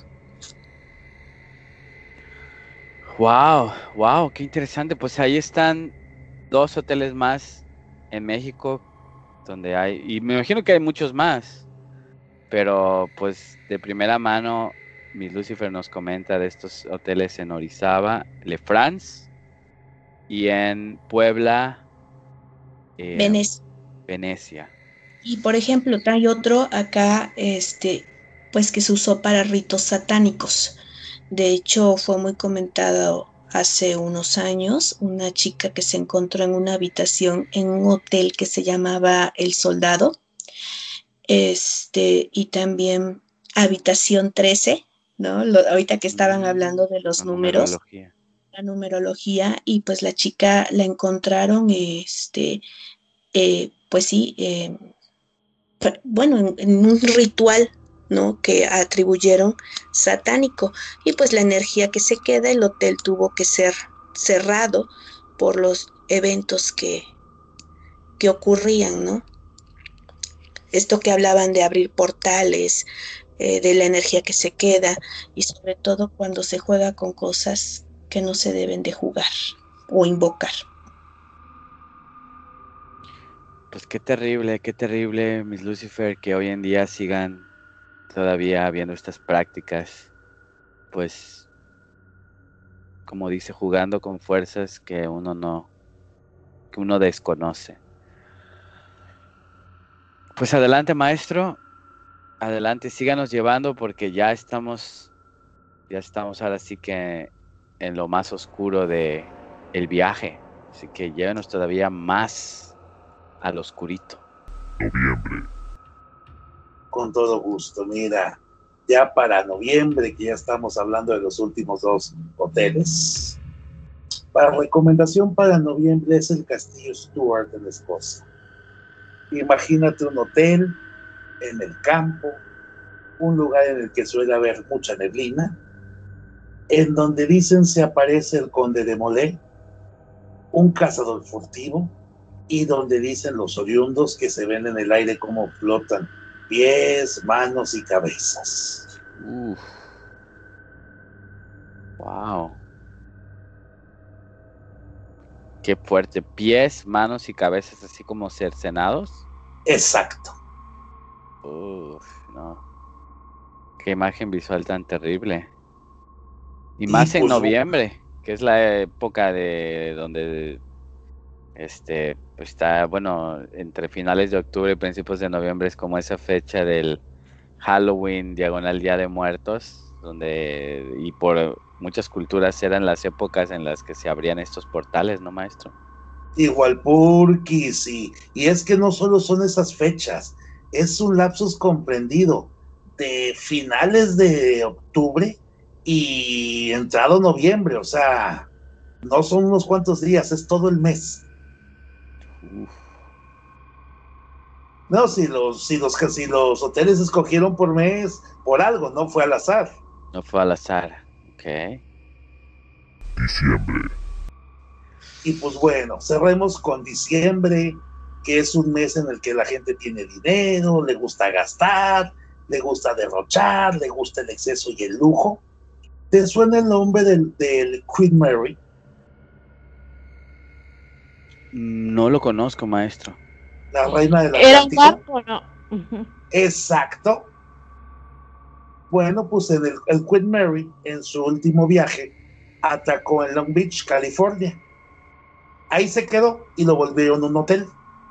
Wow, wow, qué interesante. Pues ahí están dos hoteles más en México donde hay, y me imagino que hay muchos más, pero pues de primera mano, Miss Lucifer nos comenta de estos hoteles en Orizaba, Le France, y en Puebla, eh, Venecia. Venecia. Y por ejemplo, hay otro acá, este, pues que se usó para ritos satánicos. De hecho, fue muy comentado hace unos años una chica que se encontró en una habitación en un hotel que se llamaba El Soldado, este, y también Habitación trece, ¿no? Lo- ahorita que estaban Mm, hablando de los la números, numerología. la numerología, y pues la chica la encontraron, este, eh, pues sí, eh, bueno, en, en un ritual, ¿no? Que atribuyeron satánico. Y pues la energía que se queda, el hotel tuvo que ser cerrado por los eventos que, que ocurrían, ¿no? Esto que hablaban de abrir portales, eh, de la energía que se queda y sobre todo cuando se juega con cosas que no se deben de jugar o invocar. Pues qué terrible, qué terrible, Miss Lucifer, que hoy en día sigan todavía habiendo estas prácticas, pues como dice, jugando con fuerzas que uno no, que uno desconoce. Pues adelante, maestro, adelante, síganos llevando porque ya estamos, ya estamos ahora sí que en lo más oscuro de el viaje, así que llévenos todavía más al oscurito. Noviembre. Con todo gusto. Mira, ya para noviembre, que ya estamos hablando de los últimos dos hoteles, para recomendación para noviembre es el Castillo Stuart en Escocia. Imagínate un hotel en el campo, un lugar en el que suele haber mucha neblina, en donde dicen se aparece el conde de Molé, un cazador furtivo, y donde dicen los oriundos que se ven en el aire como flotan pies, manos y cabezas. Uf, wow, qué fuerte. Pies, manos y cabezas así como cercenados. Exacto. Uf, no. Qué imagen visual tan terrible. Y Y más en pues noviembre, que es la época de donde este pues está, bueno, entre finales de octubre y principios de noviembre es como esa fecha del Halloween, diagonal Día de Muertos, donde y por muchas culturas eran las épocas en las que se abrían estos portales, ¿no, maestro? igual Purkis, y, y es que no solo son esas fechas, es un lapsus comprendido de finales de octubre y entrado noviembre, o sea, no son unos cuantos días, es todo el mes. Uf, No, si los, si los, si los hoteles escogieron por mes, por algo, no fue al azar. no fue al azar. Ok. Diciembre. Y pues bueno, cerremos con diciembre, que es un mes en el que la gente tiene dinero, le gusta gastar, le gusta derrochar, le gusta el exceso y el lujo. ¿Te suena el nombre del, del Queen Mary? No lo conozco, maestro. La reina del Era un Atlántico. barco, ¿no? Ujú. Exacto. Bueno, pues en el, el Queen Mary, en su último viaje, atacó en Long Beach, California. Ahí se quedó y lo volvieron a un hotel.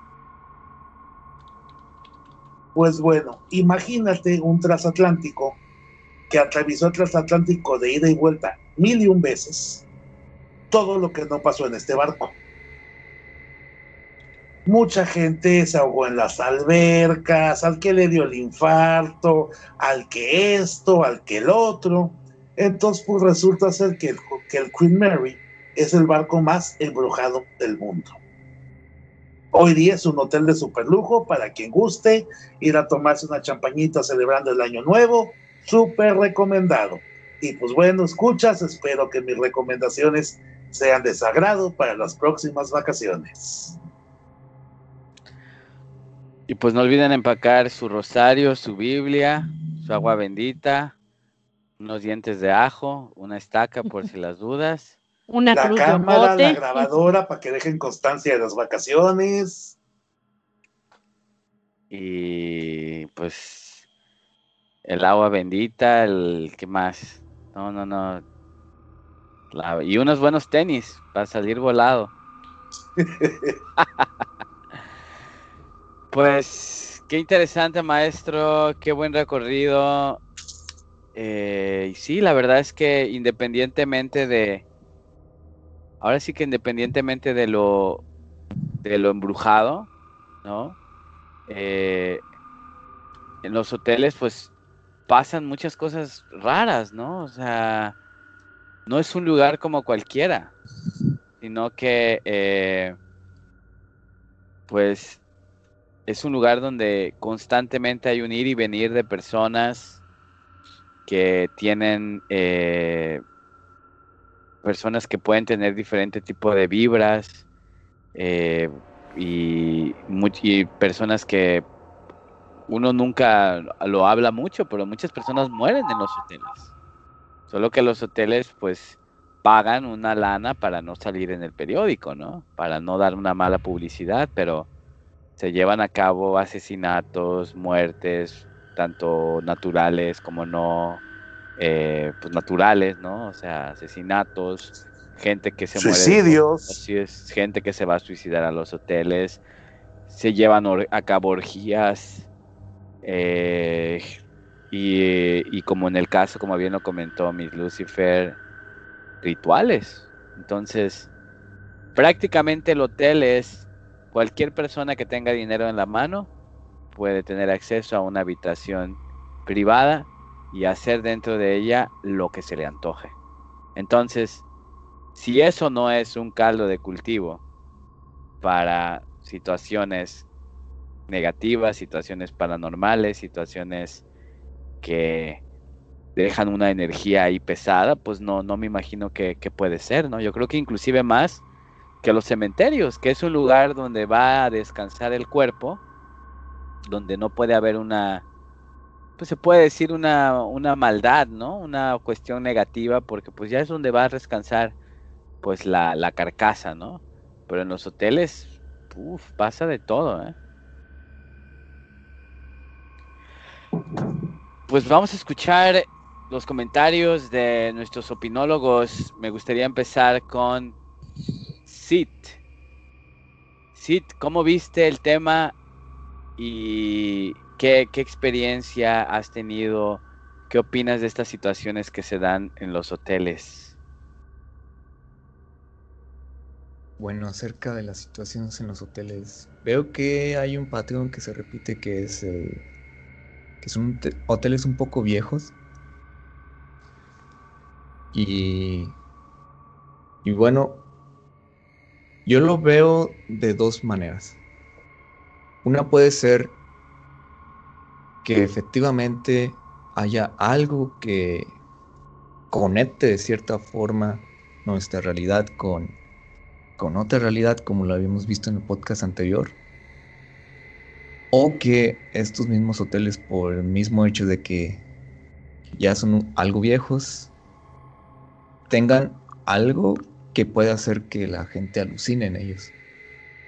Pues bueno, imagínate un transatlántico que atravesó el transatlántico de ida y vuelta mil y un veces. Todo lo que no pasó en este barco. Mucha gente se ahogó en las albercas, al que le dio el infarto, al que esto, al que el otro. Entonces, pues resulta ser que el, que el Queen Mary es el barco más embrujado del mundo. Hoy día es un hotel de super lujo para quien guste ir a tomarse una champañita celebrando el año nuevo. Súper recomendado. Y pues bueno, escuchas, espero que mis recomendaciones sean de sagrado para las próximas vacaciones. Y pues no olviden empacar su rosario, su Biblia, su agua bendita, unos dientes de ajo, una estaca por si las dudas. Una La cruz de cámara, la ocote. grabadora para que dejen constancia de las vacaciones. Y pues el agua bendita, el ¿qué más? No, no, no. La- y unos buenos tenis para salir volado. Pues qué interesante, maestro, qué buen recorrido. Eh, y sí, la verdad es que independientemente de, ahora sí que independientemente de lo, de lo embrujado, ¿no? Eh, en los hoteles, pues pasan muchas cosas raras, ¿no? O sea, no es un lugar como cualquiera, sino que, eh, pues, es un lugar donde constantemente hay un ir y venir de personas que tienen, eh, personas que pueden tener diferente tipo de vibras, eh, y, much- y personas que uno nunca lo habla mucho, pero muchas personas mueren en los hoteles. Solo que los hoteles, pues, pagan una lana para no salir en el periódico, ¿no? Para no dar una mala publicidad, pero se llevan a cabo asesinatos, muertes, tanto naturales como no, eh, pues naturales, ¿no? O sea, asesinatos, gente que se muere de Suicidios. sobredosis, gente que se va a suicidar a los hoteles, se llevan or- a cabo orgías, eh, y, y como en el caso, como bien lo comentó Miss Lucifer, rituales. Entonces, prácticamente el hotel es cualquier persona que tenga dinero en la mano puede tener acceso a una habitación privada y hacer dentro de ella lo que se le antoje. Entonces, si eso no es un caldo de cultivo para situaciones negativas, situaciones paranormales, situaciones que dejan una energía ahí pesada, pues no, no me imagino que, que puede ser, ¿no? Yo creo que inclusive más que los cementerios, que es un lugar donde va a descansar el cuerpo, donde no puede haber una, pues se puede decir una, una maldad, ¿no? Una cuestión negativa, porque pues ya es donde va a descansar, pues la, la carcasa, ¿no? Pero en los hoteles, uf, pasa de todo, ¿eh? Pues vamos a escuchar los comentarios de nuestros opinólogos. Me gustaría empezar con Sid. Sid, ¿cómo viste el tema y qué, qué experiencia has tenido? ¿Qué opinas de estas situaciones que se dan en los hoteles? Bueno, acerca de las situaciones en los hoteles, veo que hay un patrón que se repite que es el, que son te- hoteles un poco viejos y, y bueno, yo lo veo de dos maneras. Una puede ser que efectivamente haya algo que conecte de cierta forma nuestra realidad con, con otra realidad, como lo habíamos visto en el podcast anterior, o que estos mismos hoteles, por el mismo hecho de que ya son un- algo viejos, tengan algo que pueda hacer que la gente alucine en ellos.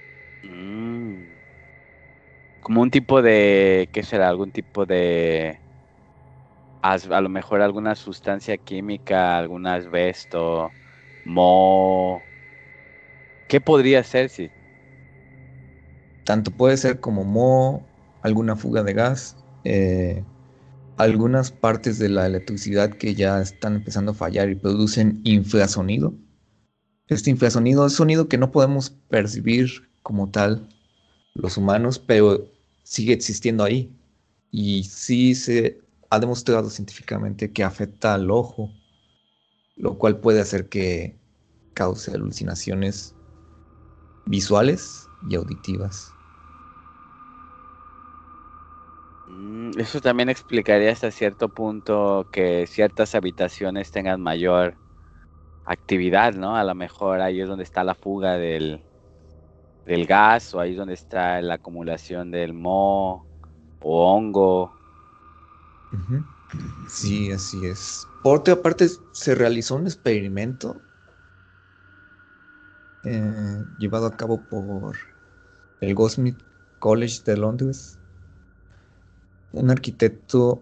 Mm. Como un tipo de, ¿qué será? Algún tipo de, as- a lo mejor alguna sustancia química, algún asbesto, moho. ¿Qué podría ser si? Tanto puede ser como moho, alguna fuga de gas, eh, algunas partes de la electricidad que ya están empezando a fallar y producen infrasonido. Este infrasonido es sonido que no podemos percibir como tal los humanos, pero sigue existiendo ahí. Y sí se ha demostrado científicamente que afecta al ojo, lo cual puede hacer que cause alucinaciones visuales y auditivas. Mm, eso también explicaría hasta cierto punto que ciertas habitaciones tengan mayor actividad, ¿no? A lo mejor ahí es donde está la fuga del, del gas o ahí es donde está la acumulación del moho o hongo. Ujú. Sí, así es. Por otra parte, se realizó un experimento eh, llevado a cabo por el Goldsmith College de Londres. Un arquitecto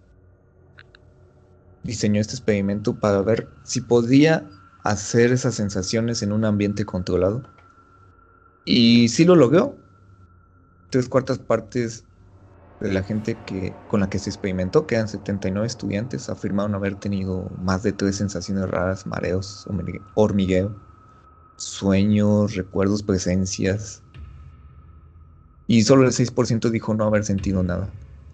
diseñó este experimento para ver si podía hacer esas sensaciones en un ambiente controlado. Y sí lo logró. Tres cuartas partes de la gente que, con la que se experimentó, que eran setenta y nueve estudiantes, afirmaron haber tenido más de tres sensaciones raras: mareos, hormigue- hormigueo, sueños, recuerdos, presencias. Y solo el seis por ciento dijo no haber sentido nada.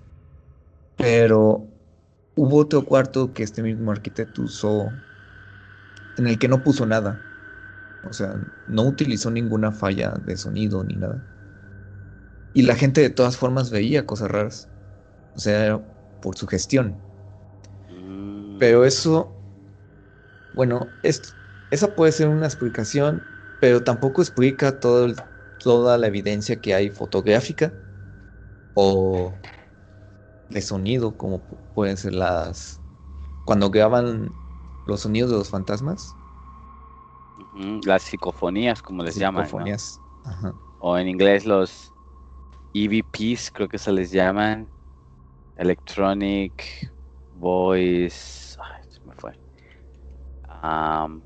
Pero hubo otro cuarto que este mismo arquitecto usó, en el que no puso nada. O sea, no utilizó ninguna falla de sonido ni nada. Y la gente de todas formas veía cosas raras. O sea, era por su gestión. Mm, Pero eso, bueno, es, esa puede ser una explicación, pero tampoco explica todo el- toda la evidencia que hay fotográfica o de sonido, como pu- pueden ser las... Cuando graban los sonidos de los fantasmas, ujú, las psicofonías, como les llaman, ¿no? psicofonías. Ajá. O en inglés los E V Ps, creo que se les llaman, Electronic Voice, ay, se me fue. Am,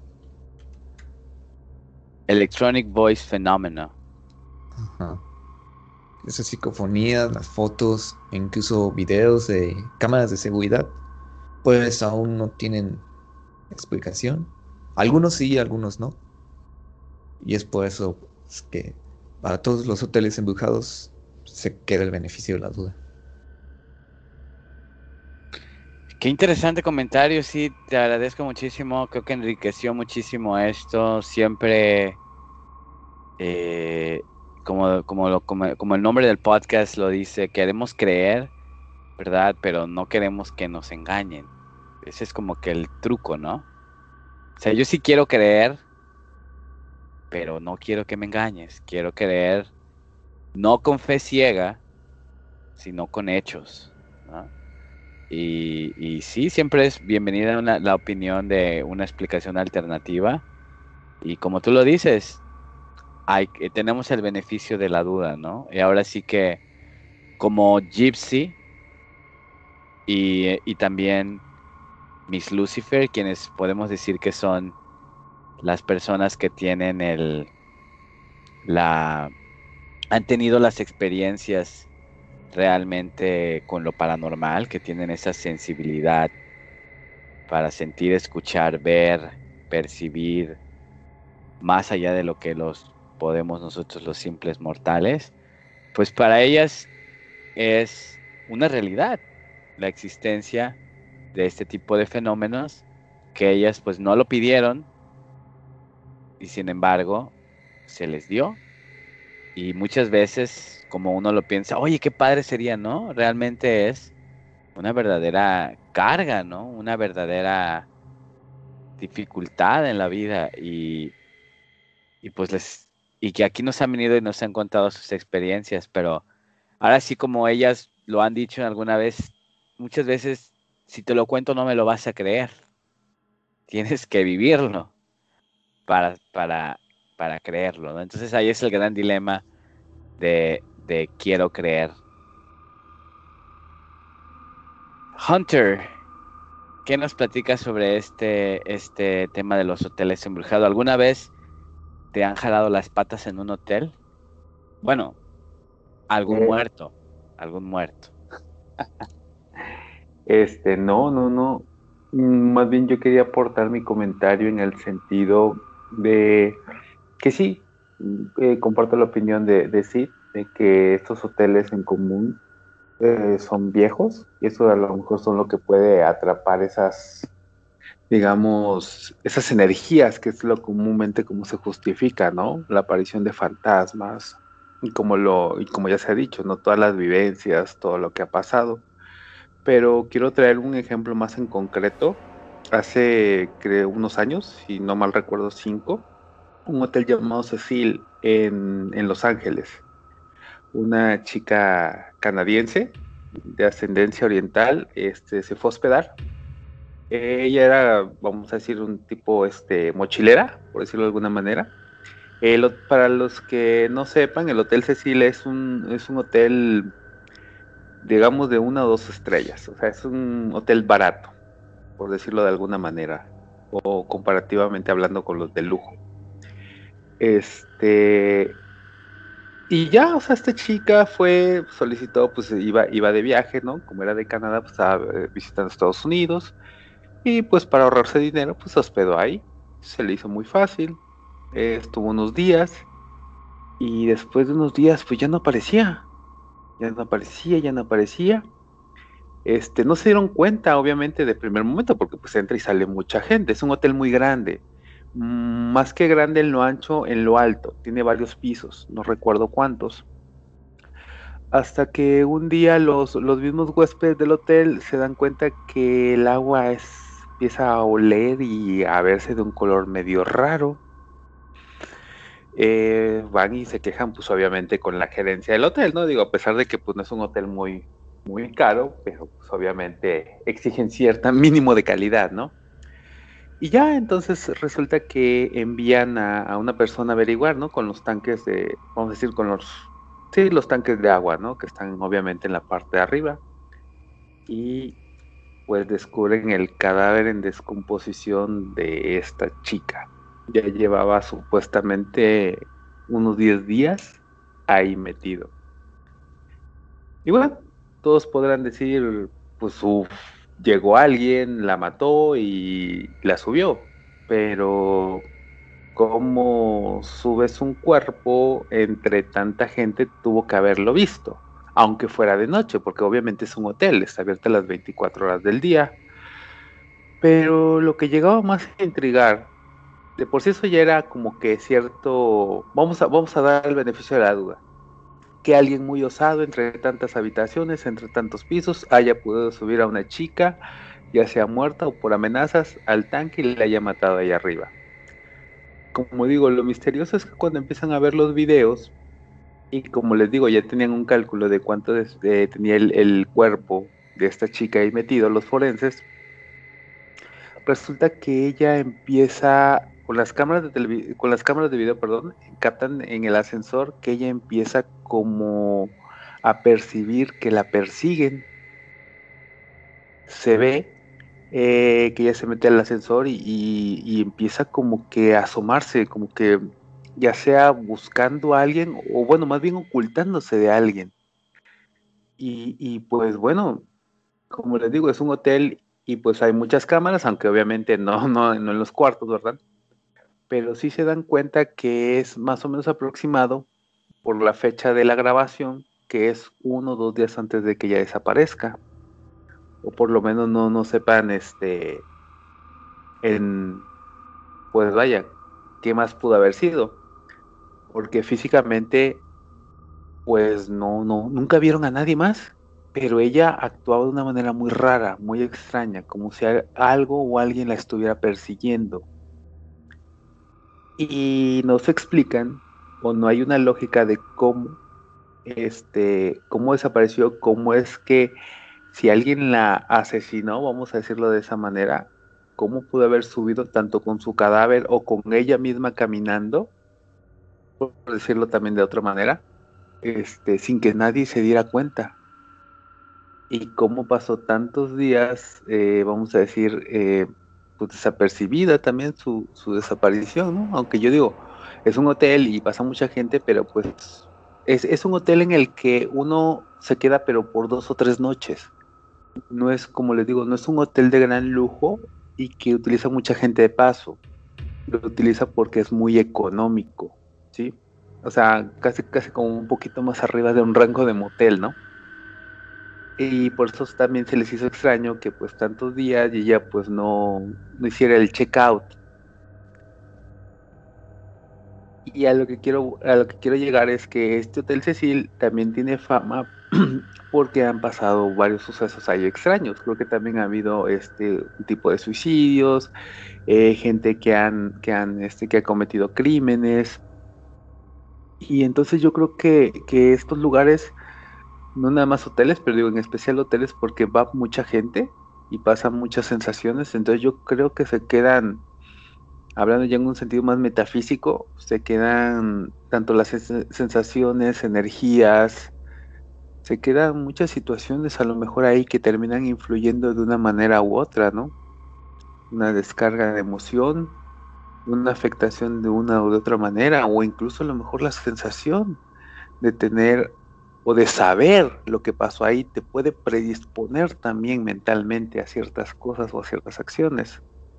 Electronic Voice Phenomena. Ajá. Esas psicofonías, las fotos, e incluso videos de cámaras de seguridad, pues aún no tienen explicación. Algunos sí, algunos no. Y es por eso pues, que para todos los hoteles embrujados se queda el beneficio de la duda. Qué interesante comentario, sí, te agradezco muchísimo, creo que enriqueció muchísimo esto, siempre, eh, como, como, lo- como, como el nombre del podcast lo dice, queremos creer, ¿verdad? Pero no queremos que nos engañen. Ese es como que el truco, ¿no? O sea, yo sí quiero creer, pero no quiero que me engañes, quiero creer no con fe ciega, sino con hechos, ¿no? Y, y sí, siempre es bienvenida una- la opinión de una explicación alternativa. Y como tú lo dices, hay, que- tenemos el beneficio de la duda, ¿no? Y ahora sí que como Gypsy y, y también Miss Lucifer, quienes podemos decir que son las personas que tienen el, la, han tenido las experiencias realmente con lo paranormal, que tienen esa sensibilidad para sentir, escuchar, ver, percibir, más allá de lo que los podemos nosotros los simples mortales, pues para ellas es una realidad la existencia de este tipo de fenómenos que ellas pues no lo pidieron y sin embargo se les dio y muchas veces como uno lo piensa, oye, qué padre sería, ¿no? Realmente es una verdadera carga, ¿no? Una verdadera dificultad en la vida y, y pues les, y que aquí nos han venido y nos han contado sus experiencias, pero ahora sí como ellas lo han dicho alguna vez, muchas veces si te lo cuento no me lo vas a creer, tienes que vivirlo para, para, para creerlo, ¿no? Entonces ahí es el gran dilema de, de quiero creer. Hunter, ¿qué nos platicas sobre este, este tema de los hoteles embrujados? ¿Alguna vez te han jalado las patas en un hotel? Bueno, algún Eh, muerto, algún muerto. Este, no, no, no. Mm, Más bien yo quería aportar mi comentario en el sentido de que sí, mm, eh, comparto la opinión de, de Sid, de que estos hoteles en común eh, son viejos, y eso a lo mejor son lo que puede atrapar esas, digamos, esas energías, que es lo comúnmente como se justifica, ¿no? La aparición de fantasmas, y como lo, y como ya se ha dicho, ¿no? Todas las vivencias, todo lo que ha pasado. Pero quiero traer un ejemplo más en concreto. Hace, creo, unos años, si no mal recuerdo, cinco, un hotel llamado Cecil en, en Los Ángeles. Una chica canadiense de ascendencia oriental, este, se fue a hospedar. Ella era, vamos a decir, un tipo, este, mochilera, por decirlo de alguna manera. El hot- para los que no sepan, el Hotel Cecil es un, es un hotel, digamos, de una o dos estrellas. O sea, es un hotel barato, por decirlo de alguna manera, o comparativamente hablando con los de lujo. Este, y ya, o sea, esta chica fue, solicitó, pues iba, iba de viaje, ¿no? Como era de Canadá, pues estaba eh, visitando Estados Unidos, y pues para ahorrarse dinero, pues se hospedó ahí. Se le hizo muy fácil, eh, estuvo unos días, y después de unos días, pues ya no aparecía, ya no aparecía, ya no aparecía. Este, no se dieron cuenta, obviamente, de primer momento, porque pues entra y sale mucha gente. Es un hotel muy grande, mm, más que grande en lo ancho, en lo alto. Tiene varios pisos, no recuerdo cuántos. Hasta que un día los, los mismos huéspedes del hotel se dan cuenta que el agua es, empieza a oler y a verse de un color medio raro. Eh, van y se quejan, pues obviamente, con la gerencia del hotel, ¿no? Digo, a pesar de que pues no es un hotel muy, muy caro, pero pues obviamente exigen cierta mínimo de calidad, ¿no? Y ya entonces resulta que envían a, a una persona a averiguar, ¿no? Con los tanques de, vamos a decir, con los, sí, los tanques de agua, ¿no? Que están obviamente en la parte de arriba. Y pues descubren el cadáver en descomposición de esta chica. Ya llevaba supuestamente unos diez días ahí metido. Y bueno, todos podrán decir, pues uf, llegó alguien, la mató y la subió. Pero ¿cómo subes un cuerpo entre tanta gente? Tuvo que haberlo visto, aunque fuera de noche, porque obviamente es un hotel, está abierto las veinticuatro horas del día. Pero lo que llegaba más a intrigar, de por sí eso ya era como que cierto, vamos a, vamos a dar el beneficio de la duda, que alguien muy osado entre tantas habitaciones, entre tantos pisos, haya podido subir a una chica, ya sea muerta o por amenazas, al tanque y le haya matado ahí arriba. Como digo, lo misterioso es que cuando empiezan a ver los videos, y como les digo, ya tenían un cálculo de cuánto es- eh, tenía el, el cuerpo de esta chica ahí metido, los forenses, resulta que ella empieza con las cámaras de televi- con las cámaras de video, perdón, captan en el ascensor que ella empieza como a percibir que la persiguen. Se ve eh, que ella se mete al ascensor y, y- y empieza como que a asomarse, como que ya sea buscando a alguien o bueno, más bien ocultándose de alguien. Y, y pues bueno, como les digo, es un hotel y pues hay muchas cámaras, aunque obviamente no, no, no en los cuartos, ¿verdad? Pero sí se dan cuenta que es más o menos aproximado por la fecha de la grabación, que es uno o dos días antes de que ella desaparezca, o por lo menos no, no sepan, este, en, pues vaya, qué más pudo haber sido, porque físicamente, pues no, no, nunca vieron a nadie más, pero ella actuaba de una manera muy rara, muy extraña, como si algo o alguien la estuviera persiguiendo. Y no se explican, o no hay una lógica de cómo este, cómo desapareció, cómo es que si alguien la asesinó, vamos a decirlo de esa manera, cómo pudo haber subido tanto con su cadáver o con ella misma caminando, por decirlo también de otra manera, este, sin que nadie se diera cuenta. Y cómo pasó tantos días, eh, vamos a decir, eh, pues desapercibida también su, su desaparición, ¿no? Aunque yo digo, es un hotel y pasa mucha gente, pero pues es, es un hotel en el que uno se queda pero por dos o tres noches. No es, como les digo, no es un hotel de gran lujo y que utiliza mucha gente de paso. Lo utiliza porque es muy económico, ¿sí? O sea, casi, casi como un poquito más arriba de un rango de motel, ¿no? Y por eso también se les hizo extraño que pues tantos días y ella pues no, no hiciera el checkout. Y a lo que quiero, a lo que quiero llegar es que este Hotel Cecil también tiene fama porque han pasado varios sucesos ahí extraños. Creo que también ha habido este un tipo de suicidios, eh, gente que han, que han, este, que ha cometido crímenes. Y entonces yo creo que, que estos lugares, no nada más hoteles, pero digo en especial hoteles porque va mucha gente y pasan muchas sensaciones. Entonces yo creo que se quedan, hablando ya en un sentido más metafísico, se quedan tanto las sens- sensaciones, energías, se quedan muchas situaciones a lo mejor ahí que terminan influyendo de una manera u otra, ¿no? Una descarga de emoción, una afectación de una u de otra manera, o incluso a lo mejor la sensación de tener o de saber lo que pasó ahí te puede predisponer también mentalmente a ciertas cosas o a ciertas acciones.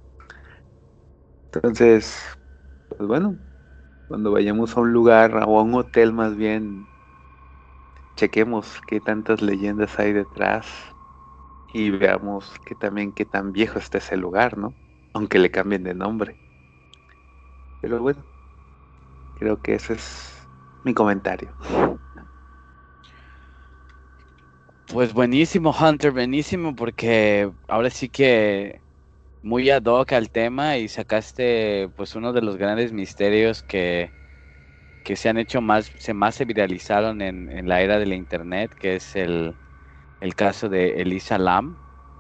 Entonces, pues bueno, cuando vayamos a un lugar o a un hotel más bien, chequemos qué tantas leyendas hay detrás y veamos que también qué tan viejo está ese lugar, ¿no? Aunque le cambien de nombre. Pero bueno, creo que ese es mi comentario. Pues buenísimo, Hunter, buenísimo, porque ahora sí que muy ad hoc al tema y sacaste pues uno de los grandes misterios que, que se han hecho más, se más se viralizaron en, en la era de la internet, que es el, el caso de Elisa Lam,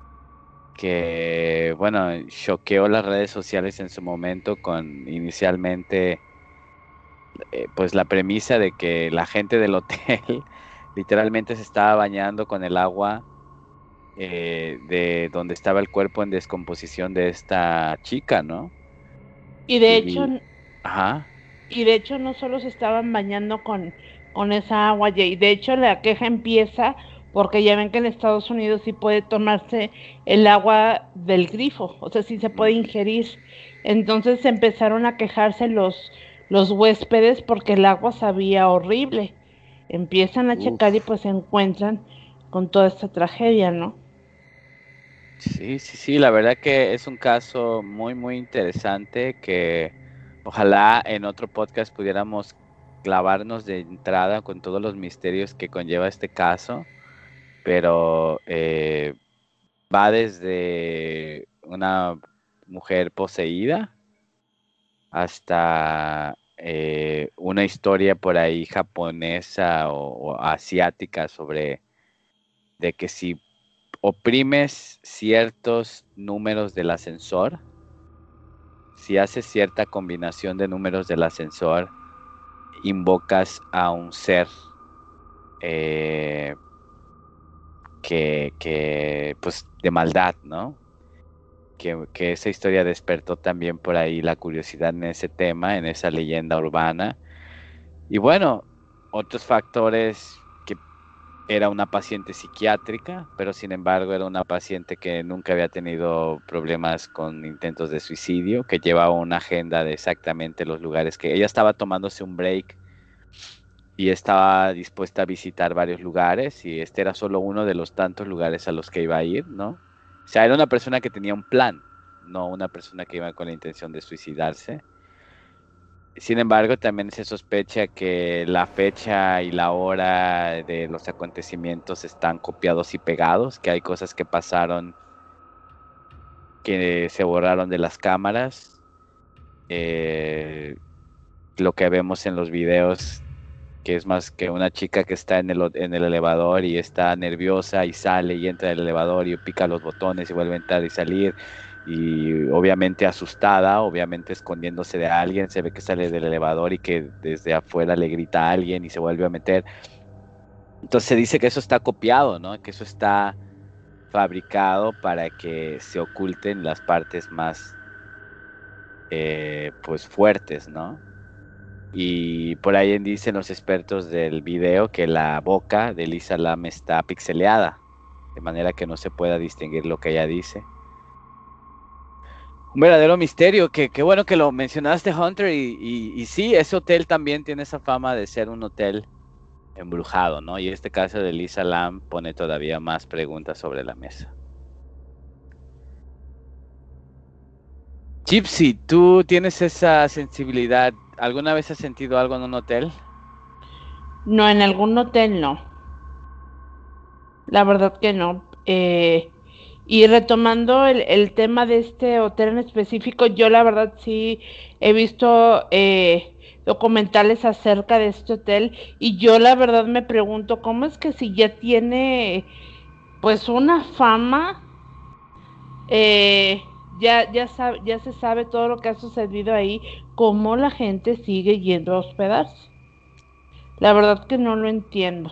que bueno, choqueó las redes sociales en su momento con inicialmente eh, pues la premisa de que la gente del hotel literalmente se estaba bañando con el agua eh, de donde estaba el cuerpo en descomposición de esta chica, ¿no? Y de hecho, Y, ajá, y de hecho no solo se estaban bañando con, con esa agua, y de hecho la queja empieza porque ya ven que en Estados Unidos sí puede tomarse el agua del grifo, o sea, sí se puede ingerir. Entonces empezaron a quejarse los, los huéspedes porque el agua sabía horrible. Empiezan a checar y uf, pues se encuentran con toda esta tragedia, ¿no? sí, sí, sí, la verdad que es un caso muy, muy interesante que ojalá en otro podcast pudiéramos clavarnos de entrada con todos los misterios que conlleva este caso, pero eh, va desde una mujer poseída hasta eh, una historia por ahí japonesa o, o asiática sobre de que si oprimes ciertos números del ascensor, si haces cierta combinación de números del ascensor, invocas a un ser eh, que, que, pues, de maldad, ¿no? Que, que esa historia despertó también por ahí la curiosidad en ese tema, en esa leyenda urbana. Y bueno, otros factores que era una paciente psiquiátrica, pero sin embargo era una paciente que nunca había tenido problemas con intentos de suicidio, que llevaba una agenda de exactamente los lugares que ella estaba tomándose un break y estaba dispuesta a visitar varios lugares y este era solo uno de los tantos lugares a los que iba a ir, ¿no? O sea, era una persona que tenía un plan, no una persona que iba con la intención de suicidarse. Sin embargo, también se sospecha que la fecha y la hora de los acontecimientos están copiados y pegados, que hay cosas que pasaron que se borraron de las cámaras. Eh, lo que vemos en los videos, que es más que una chica que está en el, en el elevador y está nerviosa y sale y entra al elevador y pica los botones y vuelve a entrar y salir y obviamente asustada, obviamente escondiéndose de alguien, se ve que sale del elevador y que desde afuera le grita a alguien y se vuelve a meter. Entonces se dice que eso está copiado, ¿no? Que eso está fabricado para que se oculten las partes más, eh, pues, fuertes, ¿no? Y por ahí dicen los expertos del video que la boca de Elisa Lam está pixeleada, de manera que no se pueda distinguir lo que ella dice. Un verdadero misterio, que, que bueno que lo mencionaste, Hunter, y, y, y sí, ese hotel también tiene esa fama de ser un hotel embrujado, ¿no? Y este caso de Elisa Lam pone todavía más preguntas sobre la mesa. Gypsy, ¿tú tienes esa sensibilidad? ¿Alguna vez has sentido algo en un hotel? No, en algún hotel no. La verdad que no. Eh, y retomando el, el tema de este hotel en específico, yo la verdad sí he visto eh, documentales acerca de este hotel y yo la verdad me pregunto cómo es que si ya tiene pues una fama, eh, ya, ya, sabe, ya se sabe todo lo que ha sucedido ahí, cómo la gente sigue yendo a hospedarse. La verdad que no lo entiendo.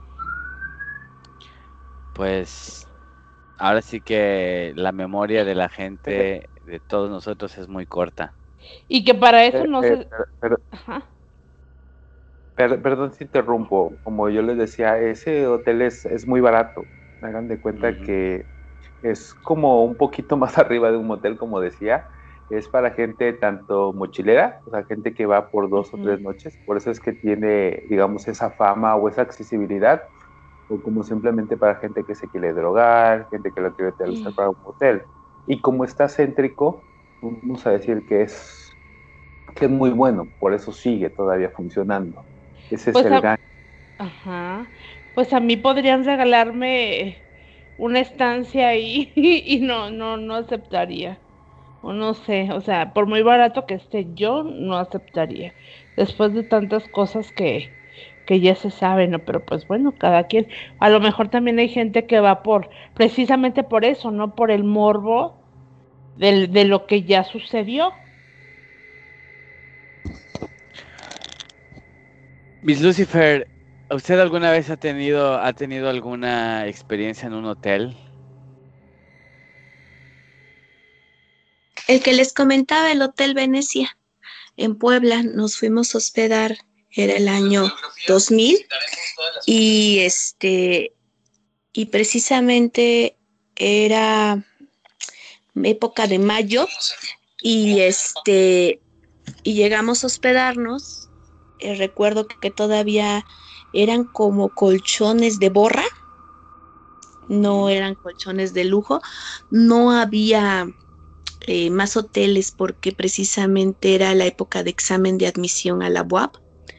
Pues ahora sí que la memoria de la gente, de todos nosotros, es muy corta. Y que para eso Eh, no eh, se... per- per- Ajá. per- perdón si interrumpo. Como yo les decía, ese hotel es, es muy barato. Hagan de cuenta Ujú. que es como un poquito más arriba de un motel, como decía. Es para gente tanto mochilera, o sea, gente que va por dos o Ujú. tres noches. Por eso es que tiene, digamos, esa fama o esa accesibilidad. O como simplemente para gente que se quiere drogar, gente que lo quiere utilizar para un hotel. Y como está céntrico, vamos a decir que es, que es muy bueno, por eso sigue todavía funcionando. Ese es Pues el a, gancho. ajá. Pues a mí podrían regalarme una estancia ahí y no, no, no aceptaría. O no sé, o sea, por muy barato que esté, yo no aceptaría. Después de tantas cosas que, que ya se saben, ¿no? Pero pues bueno, cada quien. A lo mejor también hay gente que va por, precisamente por eso, no por el morbo del, de lo que ya sucedió. Miss Lucifer, ¿usted alguna vez ha tenido, ha tenido alguna experiencia en un hotel? El que les comentaba, el Hotel Venecia, en Puebla, nos fuimos a hospedar, era el año dos mil, y este, y precisamente era época de mayo, y este, y llegamos a hospedarnos. Eh, recuerdo que todavía eran como colchones de borra, no eran colchones de lujo, no había eh, más hoteles porque precisamente era la época de examen de admisión a la U A P,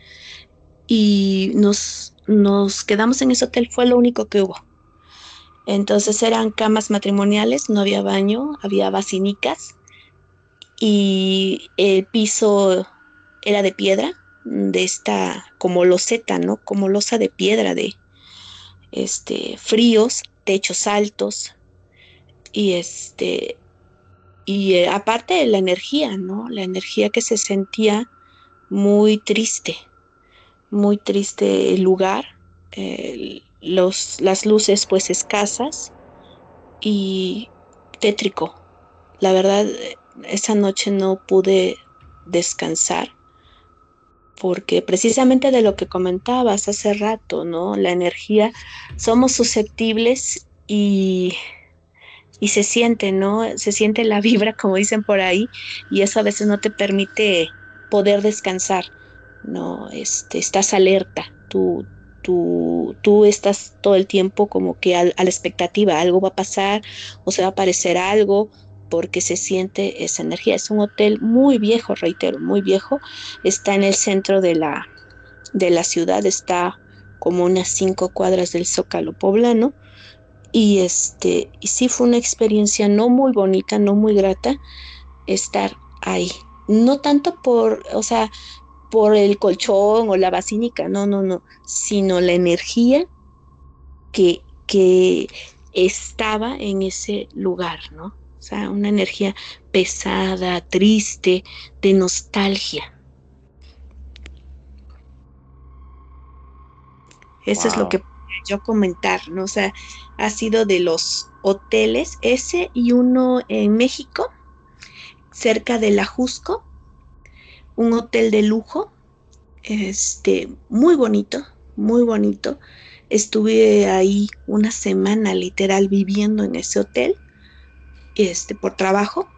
y nos, nos quedamos en ese hotel, fue lo único que hubo. Entonces eran camas matrimoniales, no había baño, había basinicas, y el piso era de piedra, de esta como loseta, ¿no? Como losa de piedra, de este fríos, techos altos, y este y eh, aparte de la energía, ¿no? La energía que se sentía muy triste, muy triste el lugar, eh, los, las luces pues escasas y tétrico. La verdad, esa noche no pude descansar porque precisamente de lo que comentabas hace rato, ¿no? La energía, somos susceptibles y, y se siente, ¿no? Se siente la vibra, como dicen por ahí, y eso a veces no te permite poder descansar, ¿no? Este, estás alerta, tú, tú, tú estás todo el tiempo como que al, a la expectativa, algo va a pasar o se va a aparecer algo, porque se siente esa energía. Es un hotel muy viejo, reitero, muy viejo, está en el centro de la, de la ciudad, está como unas cinco cuadras del Zócalo poblano, y este, y sí fue una experiencia no muy bonita, no muy grata estar ahí. No tanto por, o sea, por el colchón o la basílica, no, no, no, sino la energía que, que estaba en ese lugar, ¿no? O sea, una energía pesada, triste, de nostalgia. Eso es lo Wow. que yo comentar, ¿no? O sea, ha sido de los hoteles, ese y uno en México, cerca de la Jusco, un hotel de lujo, este, muy bonito, muy bonito. Estuve ahí una semana literal viviendo en ese hotel, este, por trabajo.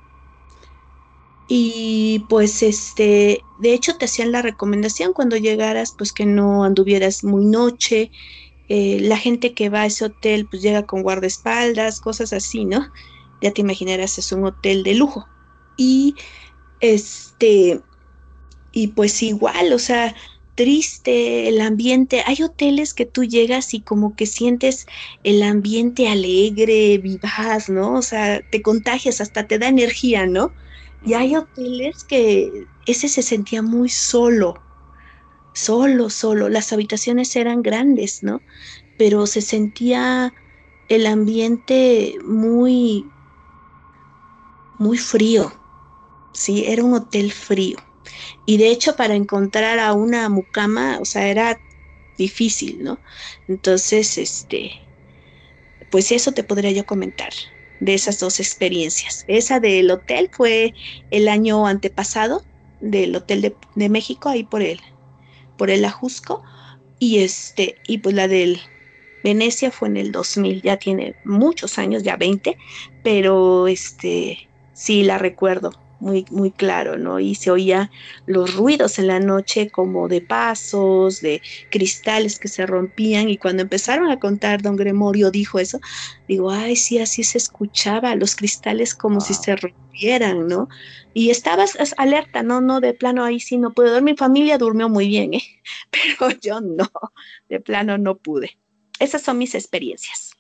Y pues este, de hecho te hacían la recomendación cuando llegaras, pues que no anduvieras muy noche. Eh, la gente que va a ese hotel pues llega con guardaespaldas, cosas así, ¿no? Ya te imaginarás, es un hotel de lujo. Y este, y pues igual, o sea, triste el ambiente. Hay hoteles que tú llegas y como que sientes el ambiente alegre, vivaz, ¿no? O sea, te contagias, hasta te da energía, ¿no? Y hay hoteles que ese se sentía muy solo, solo, solo. Las habitaciones eran grandes, ¿no? Pero se sentía el ambiente muy, muy frío, ¿sí? Era un hotel frío. Y de hecho, para encontrar a una mucama, o sea, era difícil, ¿no? Entonces, este, pues eso te podría yo comentar de esas dos experiencias. Esa del hotel fue el año antepasado, del Hotel de, de México, ahí por el, por el Ajusco, y este, y pues la del Venecia fue en el dos mil, ya tiene muchos años, ya veinte, pero este, sí la recuerdo muy, muy claro, ¿no? Y se oía los ruidos en la noche como de pasos, de cristales que se rompían, y cuando empezaron a contar, don Gregorio dijo eso, digo, ay, sí, así se escuchaba, los cristales como si Wow. se rompieran, ¿no? Y estabas as- alerta, ¿no? No, de plano ahí sí no pude dormir, mi familia durmió muy bien, ¿eh? Pero yo no, de plano no pude. Esas son mis experiencias.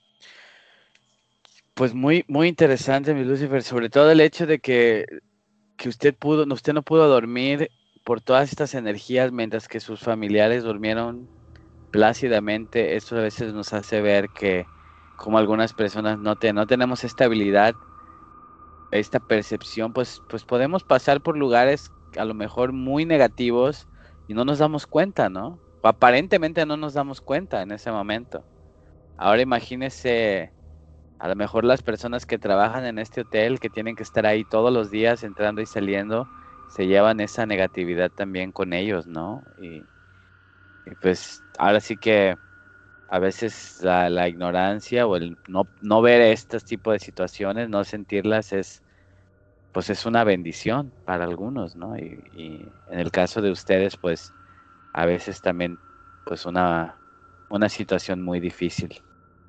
Pues muy, muy interesante, mi Lucifer, sobre todo el hecho de que, que usted pudo, no, usted no pudo dormir por todas estas energías mientras que sus familiares durmieron plácidamente. Eso a veces nos hace ver que como algunas personas no, te, no tenemos esta habilidad, esta percepción, pues, pues podemos pasar por lugares a lo mejor muy negativos y no nos damos cuenta, ¿no? O aparentemente no nos damos cuenta en ese momento. Ahora imagínese a lo mejor las personas que trabajan en este hotel, que tienen que estar ahí todos los días entrando y saliendo, se llevan esa negatividad también con ellos, ¿no? Y, y pues ahora sí que a veces la, la ignorancia o el no, no ver estos tipos de situaciones, no sentirlas es, pues es una bendición para algunos, ¿no? Y, y en el caso de ustedes, pues a veces también, pues una, una situación muy difícil.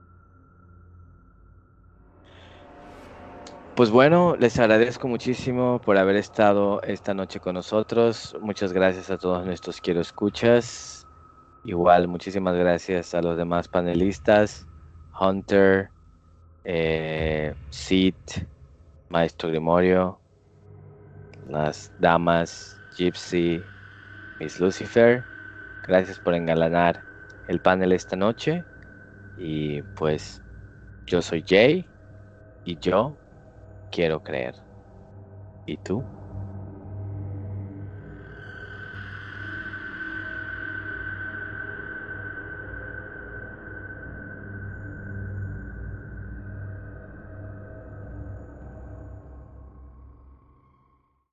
Pues bueno, les agradezco muchísimo por haber estado esta noche con nosotros. Muchas gracias a todos nuestros quiero escuchas. Igual, muchísimas gracias a los demás panelistas, Hunter, eh, Sid, Maestro Grimorio, las damas, Gypsy, Miss Lucifer. Gracias por engalanar el panel esta noche. Y pues yo soy Jay y yo quiero creer. ¿Y tú?